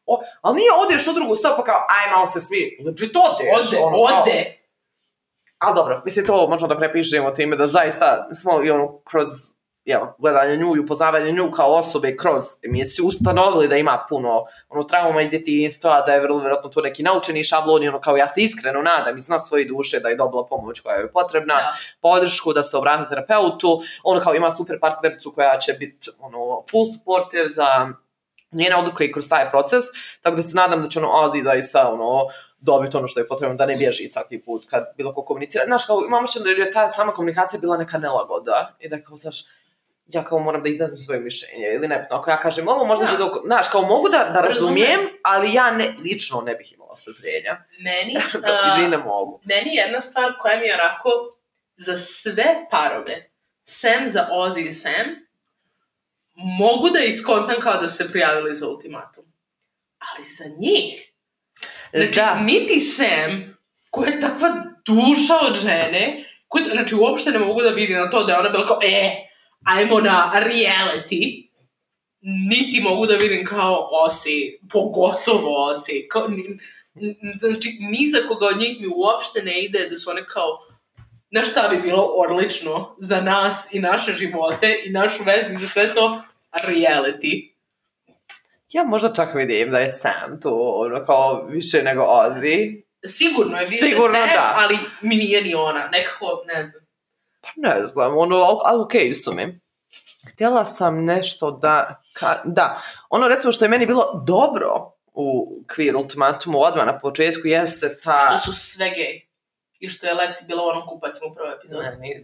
ali nije odeš u drugu sobu pa kao, aj malo se svi, znači to odeš. Ode. Ali dobro, mislim to možemo da prepišemo time da zaista smo i ono kroz gledanje nju i upoznavanje nju kao osobe kroz emisiju ustanovili da ima puno trauma iz djetinjstva, da je vrlo vjerojatno to neki naučeni šablon, kao ja se iskreno nadam iz svoje duše da je dobila pomoć koja je potrebna, podršku, da se obrati terapeutu, kao ima super partnericu koja će biti full supportive za njene odluke i kroz taj proces, tako da se nadam da će Ozzy zaista dobiti ono što je potrebno, da ne bježi svaki put kad bilo ko komunicira. Znaš, kao imamo što da je ta sama komunikacija bila neka nelagoda i da kao, znaš, ja kao moram da izrazim svoje mišljenje ili ne, ako ja kažem ovo možda će dok, znaš, kao mogu da razumijem, ali ja lično ne bih imala strpljenja. Izvine mogu. Meni jedna stvar koja mi je onako za sve parove, sem za Ozzy i Sam, mogu da iskontam kao da su se prijavili za ultimatum. Ali za njih, znači, niti Sam, koja je takva duša od žene, znači, uopšte ne mogu da vidim na to da je ona bila kao, ajmo na reality, niti mogu da vidim kao Ozzy, pogotovo Ozzy. Znači, ni za koga od njih mi uopšte ne ide da su one kao, na šta bi bilo odlično za nas i naše živote i našu vezu i za sve to reality. Ja možda čak vidim da je Sam tu kao više nego Ozzy. Sigurno je više Sam, ali mi nije ni ona. Nekako, ne znam. Pa ne znam, ali okej su mi. Htjela sam nešto da, recimo što je meni bilo dobro u Queer Ultimatumu odmah na početku jeste ta... Što su sve gej. I što je Lexi bila u onom kupacima u prvoj epizodi.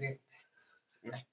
Ne.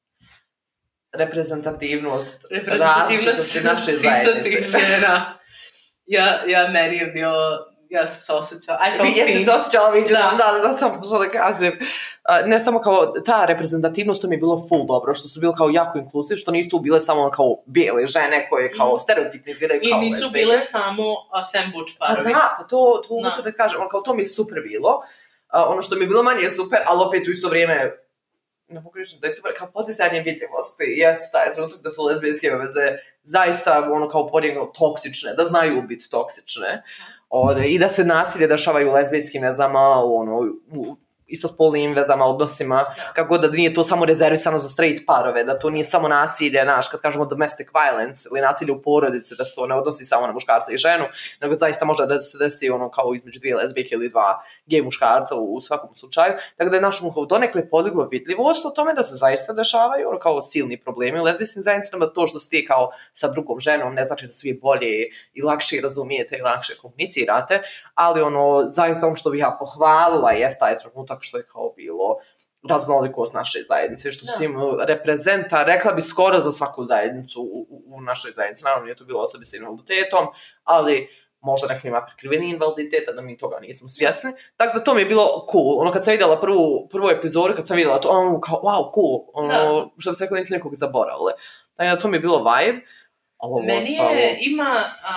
Reprezentativnost različitosti naše zajednice. Žena. Meni je bio... Ja sam se osjećala. Jeste se osjećala, da sam pošla da kažem. Ne samo kao ta reprezentativnost, to mi je bilo full dobro, što su bili kao jako inklusiv, što nisu bile samo kao bijele žene koje kao stereotipni izgledaju kao i nisu bile samo fembuč parovi. Pa to hoću da kažem, kao to mi je super bilo. Ono što mi je bilo manje super, ali opet u isto vrijeme ne mogu reći da je super kao podizanje vidljivosti. Jeste taj trenutak da su lezbijske veze zaista kao podjedno toksične, da znaju biti toksične. I da se nasilje dešavaju u lezbijskim vezama, u istospolnim vezama, odnosima, kako da nije to samo rezervisano za straight parove, da to nije samo nasilje, kad kažemo domestic violence ili nasilje u porodici, da se to ne odnosi samo na muškarca i ženu, nego zaista možda da se desi kao između dvije lezbijke ili dva gej muškarca u svakom slučaju. Tako da je našom donekle podiglo vidljivost o tome da se zaista dešavaju kao silni problemi u lezbijskim zajednicama, to što ste kao sa drugom ženom ne znači da svi bolje i lakše razumijete i lakše komunicirate, ali zaista što bih ja pohvalila jest taj trenutak što je kao bilo raznolikost naše zajednice, što se im reprezenta, rekla bi skoro za svaku zajednicu u našoj zajednici. Naravno, nije to bilo osobe s invaliditetom, ali možda neko ima prikriveni invaliditet, da mi toga nismo svjesni. Tako da to mi je bilo cool. Kad sam vidjela prvu epizodu, kad sam vidjela to, kao, wow, cool. Što bi se rekao, nisam nekog zaboravile. Tako da to mi je bilo vibe. Meni ima...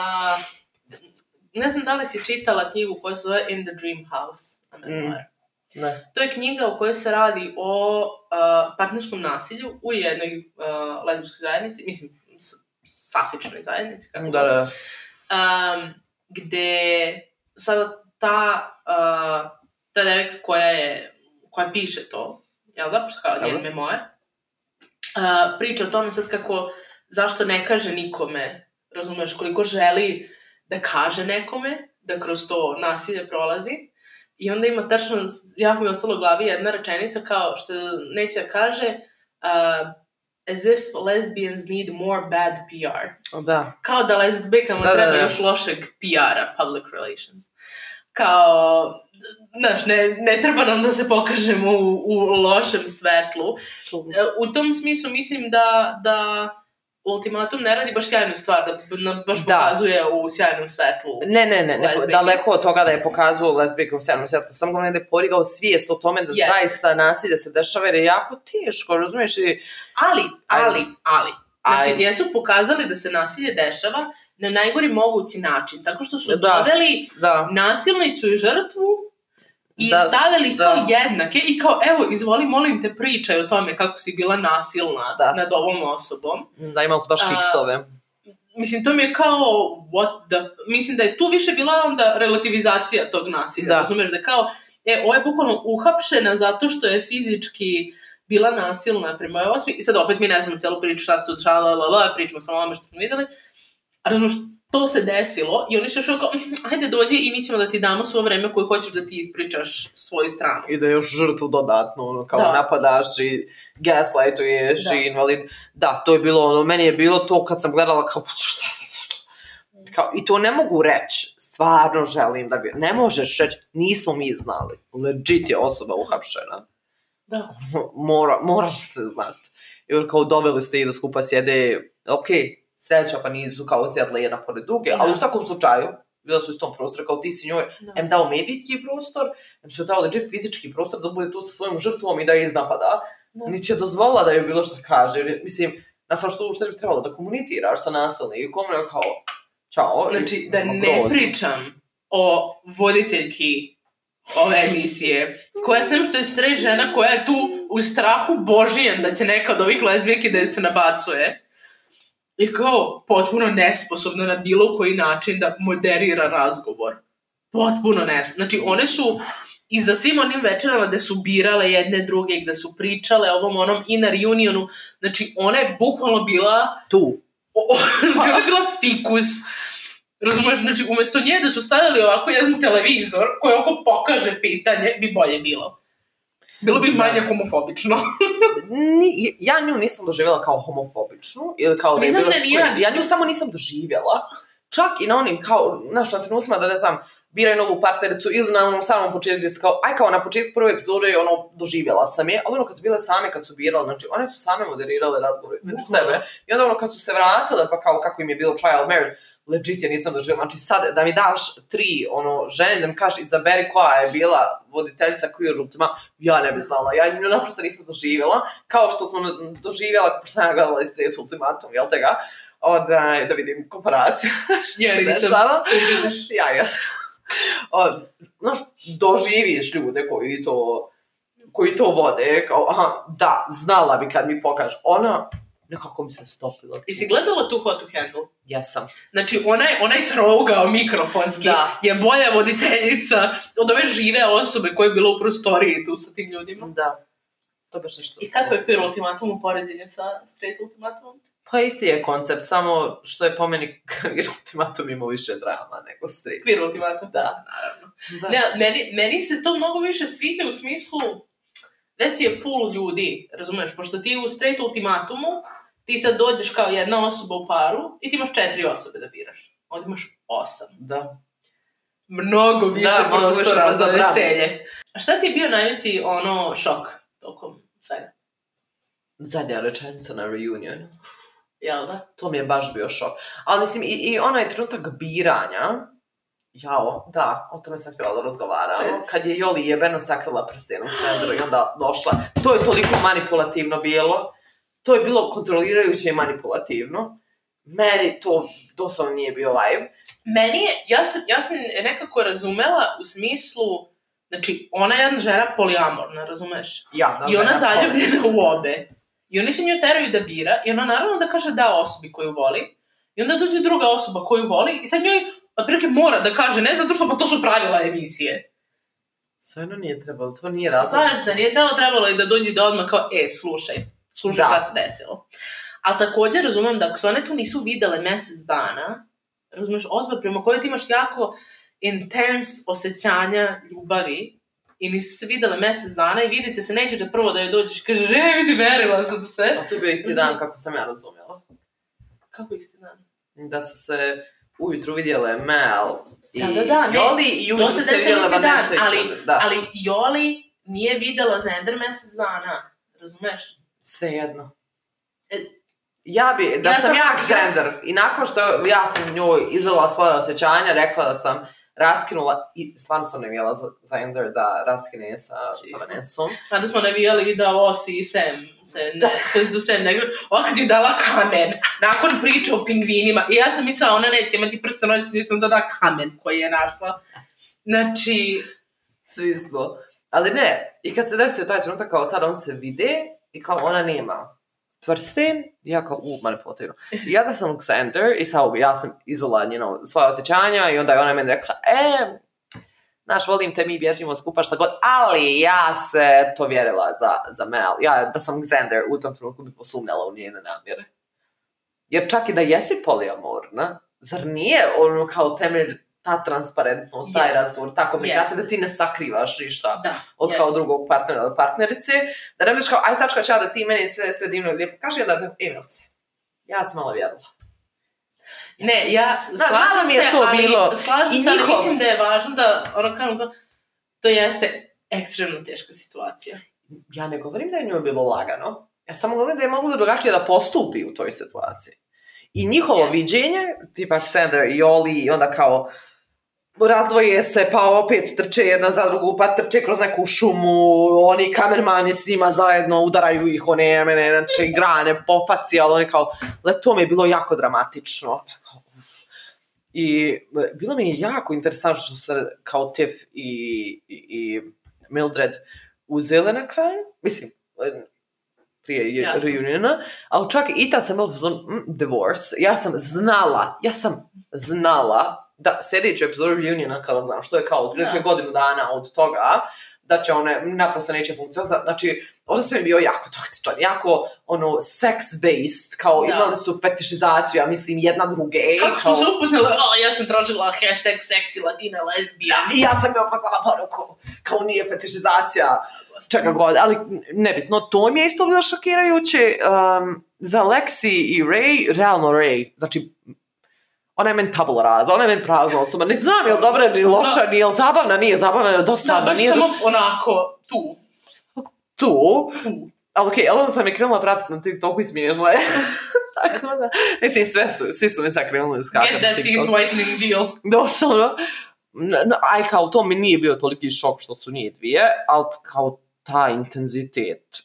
ne znam da li si čitala knjigu koja se zove In the Dream House. Ne. To je knjiga u kojoj se radi o partnerskom nasilju u jednoj lezbijskoj zajednici, mislim, safičnoj zajednici. Da. Gde sada ta devojka koja piše to, jel da, kao njen memoar, priča o tome sad kako, zašto ne kaže nikome, razumeš, koliko želi da kaže nekome, da kroz to nasilje prolazi. I onda ima tačno, jako mi je ostalo u glavi jedna rečenica kao što neće da kaže as if lesbians need more bad PR. Da. Kao da lezbijkama treba još lošeg PR-a, public relations. Kao, znaš, ne treba nam da se pokažemo u lošem svetlu. U tom smislu mislim da ultimatum ne radi baš sjajnu stvar, da baš pokazuje u sjajnom svetlu. Ne, daleko od toga da je pokazuo lezbijke u sjajnom svetlu. Samo govorim da je podigao svijest o tome da zaista nasilje se dešava jer je jako teško, razumiješ? Ali. Znači, gdje su pokazali da se nasilje dešava na najgori mogući način, tako što su doveli nasilnicu i žrtvu i stavili kao jednake i kao, evo, izvoli, molim te, pričaj o tome kako si bila nasilna nad ovom osobom. Da, imali su baš kiksove. mislim, to mi je kao, mislim da je tu više bila onda relativizacija tog nasilja, razumeš, da je kao, ovo je bukvalno uhapšena zato što je fizički bila nasilna prema ovoj osobi, i sad opet mi ne znamo celu priču, šta se tu dešava, pričamo samo o ovome što smo videli, ali to se desilo i oni su još kao, hajde dođi i mi ćemo da ti damo svo vreme koje hoćeš da ti ispričaš svoju stranu. I da još žrtvu dodatno, kao napadaš i gaslightuješ i invalid. Da, to je bilo meni je bilo to kad sam gledala kao, šta se desilo? I to ne mogu reći, stvarno želim da bi, ne možeš reći, nismo mi znali. Legit je osoba uhapšena. Da. Moram se znati. Jer kao doveli ste i da skupa sjede, sreća pa nisu kao sjedle jedna pored druge, ali u svakom slučaju, bila su u tom prostoru, kao ti si njoj dao medijski prostor, su dao legit fizički prostor da bude tu sa svojom žrtvom i da je iznapada. Niti je dozvolila da joj bilo što kaže. Jer, mislim, što bi trebalo da komuniciraš sa nasilnikom, kao, čao. Znači, da ne pričam o voditeljki ove emisije, koja sam što je straight žena koja je tu u strahu božijem da će neka od ovih lezbijeki da je se nabacuje. I kao potpuno nesposobna na bilo koji način da moderira razgovor. Potpuno nesposobna. Znači, one su i za svim onim večerama gde su birale jedne druge, gde su pričale ovom onom i na reunionu, znači, ona je bukvalno bila tu. Ona je bila fikus. Razumeš, znači, umjesto nje da su stavili ovako jedan televizor koji oko pokaže pitanje, bi bolje bilo. Bilo bi manje homofobično. Ja nju nisam doživjela kao homofobičnu. Ili kao da je bila ja nju samo nisam doživjela. Čak i na onim, kao, na trenucima da ne znam, biraju novu partnericu ili na onom samom početku gdje su kao na početku prve epizode doživjela sam je, ali kad su bile same, kad su birale, znači one su same moderirale razgovore sebe. I onda kad su se vratile, pa kao kako im je bilo trial marriage, legit je nisam doživjela. Znači sad da mi daš 3 žene, da mi kažeš izaberi koja je bila voditeljica Queer Ultima, ja ne bi znala. Ja nju naprosto nisam doživjela, kao što smo doživjela, pošto sam ja gledala iz Straight Ultimatum, jel te ga? Da vidim komparaciju. Jer nisam. Ja jesam. Znaš, doživiš ljude koji to vode, kao, da, znala bi kad mi pokaže. Ona nekako mi se stopila. I si gledala tu How to Handle? Jesam. Znači, onaj trougao mikrofonski je bolja voditeljica od ove žive osobe koja je bila u prostoriji tu sa tim ljudima. Da. To baš nešto. I kako je Queer Ultimatum u poređenju sa Straight Ultimatumom? Pa isti je koncept, samo što je po meni Queer Ultimatum imao više drama nego Straight. Queer Ultimatum? Da. Naravno. Da. Ne, meni se to mnogo više sviđa u smislu veći je pool ljudi, razumiješ, pošto ti u Straight Ultimatumu ti sad dođeš kao jedna osoba u paru i ti imaš 4 osobe da biraš. Ovdje imaš 8. Da. Mnogo više prostora za veselje. A šta ti je bio najveći šok tokom svega? Zadnja rečenica na reunion. Jel da? To mi je baš bio šok. Ali mislim, i onaj trenutak biranja, da, o tome sam htjela da razgovaramo, kad je Joli jebeno sakrila prsten u Sanderu i onda došla. To je toliko manipulativno bilo. To je bilo kontrolirajuće i manipulativno. Meni to doslovno nije bio vibe. Meni je, ja sam nekako razumela u smislu, znači, ona je jedna žena polijamorna, razumeš? I ona zaljubljena u obe. I oni se nju teraju da bira i ona naravno da kaže da osobi koju voli. I onda dođe druga osoba koju voli i sad njoj otprilike mora da kaže ne, zato što pa to su pravila emisije. Stvarno nije trebalo, to nije razlog. Znaš da nije trebalo i da dođe da odmah kao, slušaj šta se desilo. Ali također razumem da ako se one tu nisu videle mjesec dana, razumeš, osoba prema kojoj ti imaš jako intens osjećanja ljubavi i nisi se videle mjesec dana i vidite se, nećete prvo da joj dođeš i kažeš, vidi, verila sam se. A to je bio isti dan kako sam ja razumjela. Kako isti dan? Da su se ujutru vidjele Mel i Joli i ujutru se vidjela Vanessa. Ali Joli nije videla Zander mjesec dana, razumeš? Svejedno. Sam Xander i nakon što ja sam njoj izvela svoje osjećanja, rekla da sam raskinula i stvarno sam navijala za Xander da raskine sa Vanessom. Onda smo navijali da Osi i Sam da Sam ne gre. Ona kad ju dala kamen, nakon priče o pingvinima, i ja sam mislila ona neće imati prstenovicu, nisam da da kamen koji je našla. Znači... Svi smo. Ali ne, i kad se desio taj trenutak kao sad on se vide i kao ona nema prsten, ja kao, manipulativno. Ja da sam Xander i sad ja sam izala svoje osjećanja i onda je ona meni rekla, znaš, volim te, mi bježimo skupa šta god, ali ja se to vjerila za Mel. Ja da sam Xander u tom trenutku bi posumnjala u njene namjere. Jer čak i da jesi polijamorna, zar nije ono kao temelj ta transparentnost, taj razgovor, ta komunikacija, da ti ne sakrivaš ništa od kao drugog partnera ili partnerice, da ne budeš kao, aj sačkaš ja da ti meni sve divno i lijepo kaže, da Emilce, ja sam malo vjerila. Ne, ja slažem se, ali slažem se, ali mislim da je važno da, ono kažem, to jeste ekstremno teška situacija. Ja ne govorim da je njoj bilo lagano, ja samo govorim da je moglo drugačije da postupi u toj situaciji. I njihovo viđenje, tipa Xander i Oli, i onda kao razdvoje se, pa opet trče jedna za drugu, pa trče kroz neku šumu, oni kamermani s njima zajedno udaraju ih, one mene, znači grane po faci, ali oni kao, to mi je bilo jako dramatično. I bilo mi je jako interesantno što se kao Tiff i Mildred uzele na kraju, mislim, prije reuniona, ali čak i tad sam bila divorce, ja sam znala da sljedeću epizodu reuniona, kada gledam, što je kao otprilike godinu dana od toga, da će one naprosto neće funkcionati. Znači, ovdje sam je bio jako toksičan, jako sex-based, kao imali su fetišizaciju, ja mislim, jedna druge. Kako smo se upoznali, ja sam tražila hashtag sexy latina lesbian. I ja sam joj poslala poruku, kao nije fetišizacija, čega god, ali nebitno, to mi je isto bilo šokirajuće. Za Lexi i Ray, realno Ray, znači, ona je meni tabula rasa, ona je meni prazna osoba, ne znam je li dobra ili loša, nije li zabavna, nije zabavna, je li dosadna, nije samo onako tu. Ali okej, onda sam je krenula pratiti na TikToku i smiješla je. Tako da, mislim, svi su mi sad krenuli skakati na TikTok. Get that teeth whitening deal. Doslovno. Aj, kao to mi nije bio toliki šok što su njih dvije, ali kao ta intenzitet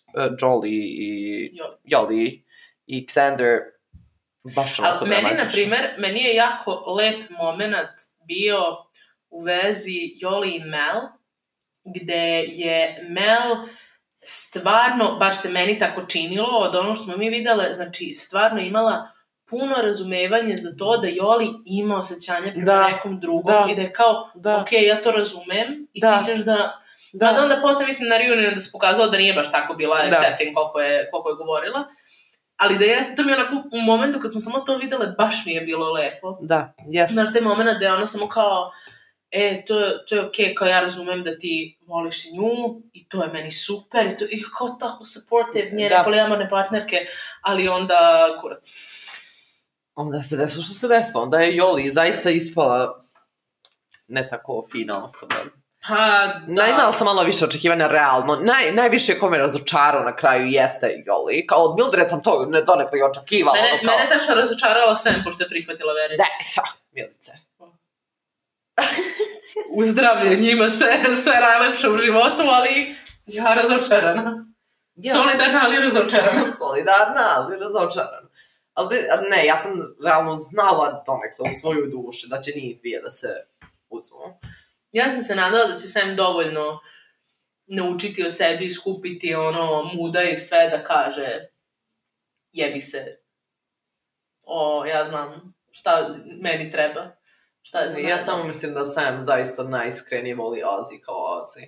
Jolly i Xander baš onako dramatično. Na primjer, meni je jako lep moment bio u vezi Jolly i Mel, gde je Mel stvarno, bar se meni tako činilo, od ono što smo mi vidjeli, znači stvarno imala puno razumevanje za to da Jolly ima osjećanje prema nekom drugom i da je kao, ok, ja to razumem i ti ćeš da... Da onda posle mislim na reunionu da se pokazalo da nije baš tako bila accepting koliko je govorila. Ali da to mi je onako u momentu kad smo samo to vidjeli, baš mi je bilo lepo. Da, jes. Znaš, taj moment da je ona samo kao, to je okej, kao ja razumem da ti voliš i nju i to je meni super i kao tako supportive njene polijamorne partnerke, ali onda kurac. Onda se desilo što se desilo, onda je Jolly zaista ispala ne tako fina osoba. Imala sam malo više očekivanja realno. Najviše ko me razočarao na kraju jeste Jolly. Kao od Mildred sam to donekle očekivala. Mene tačno razočarala Sam pošto je prihvatila Veru. Milice. U zdravlje njima sve najlepše u životu, ali ja razočarana. Solidarna, ali razočarana. Ali ne, ja sam realno znala donekle u svojoj duši da će njih dvije da se uzmu. Ja sam se nadala da će Sam dovoljno naučiti o sebi, skupiti muda i sve da kaže jebi se. Ja znam šta meni treba. Šta je za mene. Ja samo mislim da Sam zaista najiskrenije voli Ozzy kao Ozzy.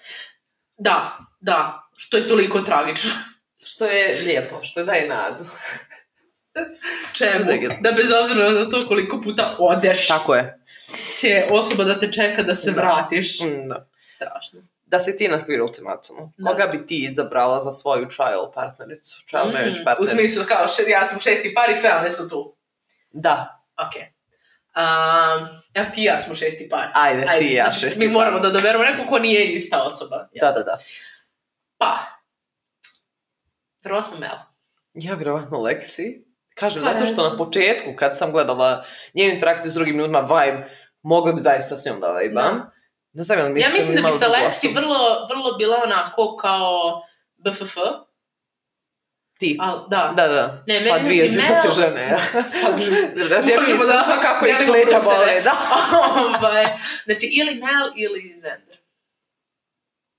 Da. Što je toliko tragično. Što je lijepo, što daje nadu. Čemu? Da bez obzira na to koliko puta odeš. Tako je. Će osoba da te čeka da se vratiš. Da. Strašno. Da si ti na kvir ultimatumu. Koga bi ti izabrala za svoju trial partnericu? Trial marriage partnericu? U smislu kao ja sam 6. par i sve one su tu. Da. Ok. Evo ti i ja smo 6. par. Ajde, ti i ja 6. par. Mi moramo da doberemo nekog ko nije ista osoba. Da. Pa. Vjerovatno Mel. Ja vjerovatno Lexi. Kažem, zato što na početku, kad sam gledala njenu interakciju s drugim ljudima, vibe, mogla bi zaista s njom da vibam. Ne znam, ja mislim da bi se Lexi vrlo bila onako kao BFF. Ti? Da. Ne, meni pa dvije si sad žene. Ja mi znam kako i kleđa bole, da. Znači, ili Mel ili Xander.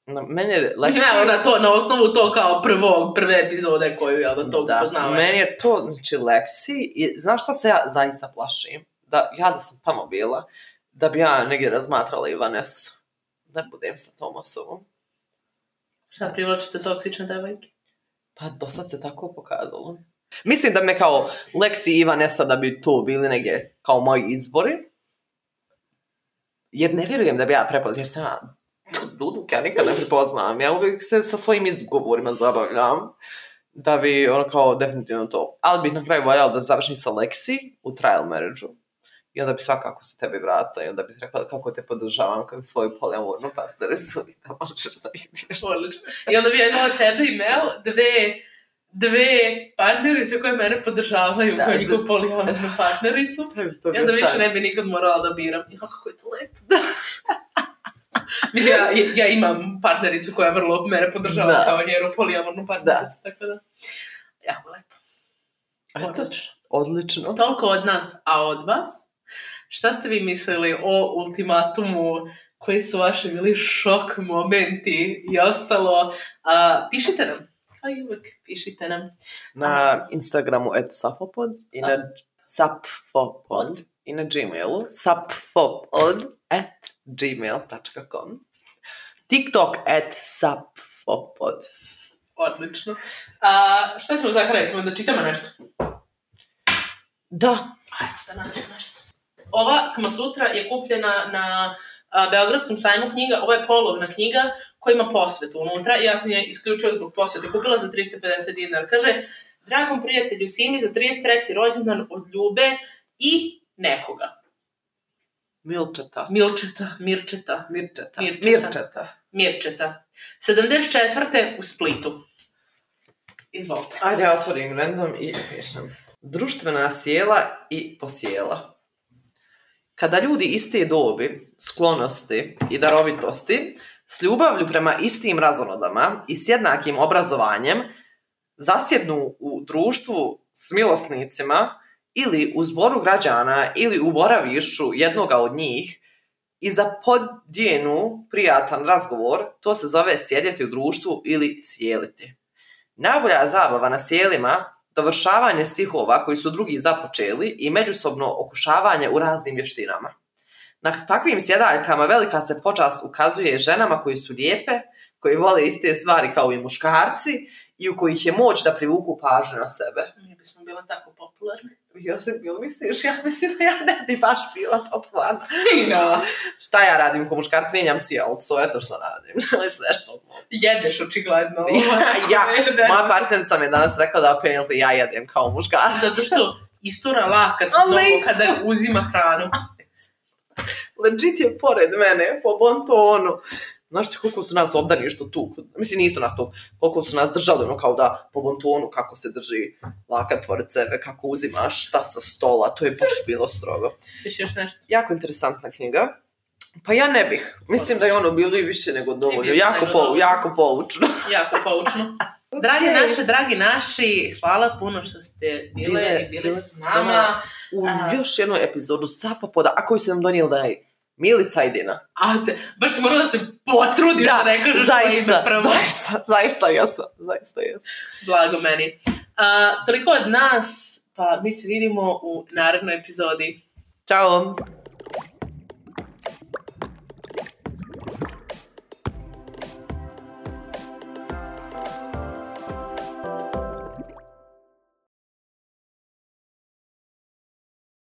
Meni je Lexi... Mislim, na osnovu to kao prve epizode koju, jel da, to poznavaju. Meni je to, znači, Lexi, i znaš šta se ja zaista plašim? Da sam tamo bila, da bi ja negdje razmatrala i Vanesu. Da budem sa tom osobom. Šta, privlačite toksične devojke? Pa do sad se tako pokazalo. Mislim da me kao Lexi i Vanessa da bi to bili negdje kao moji izbori. Jer ne vjerujem da bi ja prepoznala, jer sam ja duduk, ja nikad ne prepoznam. Ja uvijek se sa svojim izgovorima zabavljam. Da bi ono kao definitivno to. Ali bih na kraju voljela da završim sa Lexi u trial marriage-u. I onda bi svakako se tebi vratila i onda bi rekla kako te podržavam kao svoju polyamornu partnericu i da možeš da vidiš. I onda bi imala tebe i Mel, dve partnerice koje mene podržavaju kao njihovu polyamornu partnericu. I onda više ne bi nikad morala da biram. I kako je to lepo. Mislim, ja imam partnericu koja vrlo mene podržava kao njenu polyamornu partnericu, tako da, jako lepo. Odlično. Toliko od nas, a od vas? Šta ste vi mislili o ultimatumu, koji su vaši bili šok momenti i ostalo? Pišite nam, kao i uvijek, pišite nam. Na Instagramu @safopod i na sapfopod i na Gmailu sapfopod@gmail.com TikTok @sapfopod. Odlično. Šta ćemo za kraj? Ćemo da čitamo nešto? Da. Ajde, da nađemo nešto. Ova Kama Sutra je kupljena na Beogradskom sajmu knjiga. Ovo je polovna knjiga koja ima posvetu unutra i ja sam je isključio zbog posvete. Kupila za 350 dinara. Kaže, dragom prijatelju Simi za 33. rođendan od Ljube i nekoga. Mirčeta. 74. u Splitu. Izvolite. Ajde, ja otvorim random i pišem. Društvena sjela i posjela. Kada ljudi iste dobi, sklonosti i darovitosti s ljubavlju prema istim razonodama i s jednakim obrazovanjem zasjednu u društvu s milosnicima ili u zboru građana ili u boravištu jednoga od njih i za podijenu prijatan razgovor, to se zove sjedjeti u društvu ili sjeliti. Najbolja zabava na sjelima dovršavanje stihova koji su drugi započeli i međusobno okušavanje u raznim vještinama. Na takvim sjedaljkama velika se počast ukazuje ženama koji su lijepe, koji vole iste stvari kao i muškarci i u kojih je moć da privuku pažnju na sebe. Mi bismo bila tako popularni. Ja mislim da ja ne bi baš bila popularna. Tina! Šta ja radim ko muškarac? Mijenjam sjelcu, eto što radim. Sve što... Jedeš očigledno. Moja partnerica mi je danas rekla da apparently ja jedem kao muškarac. Zato što istura lakat kada uzima hranu. Legit je pored mene, po bontonu. Znaš ti koliko su nas obdaništo tu? Mislim, nisu nas tu. Koliko su nas držali, ono kao da po bontonu, kako se drži lakat pored sebe, kako uzimaš šta sa stola. To je baš bilo strogo. Ćeš još nešto? Jako interesantna knjiga. Pa ja ne bih. Mislim da je ono bilo i više nego dovoljno. Jako poučno. Jako poučno. Dragi naši, hvala puno što ste bili s nama. U još jednu epizodu Safopoda, a koju sam donijela da je Milica i Dina. Baš si morala da se potrudiš da ne kažeš svoje ime prvo. Zaista jesam. Blago meni. Toliko od nas, pa mi se vidimo u narednoj epizodi. Ćao!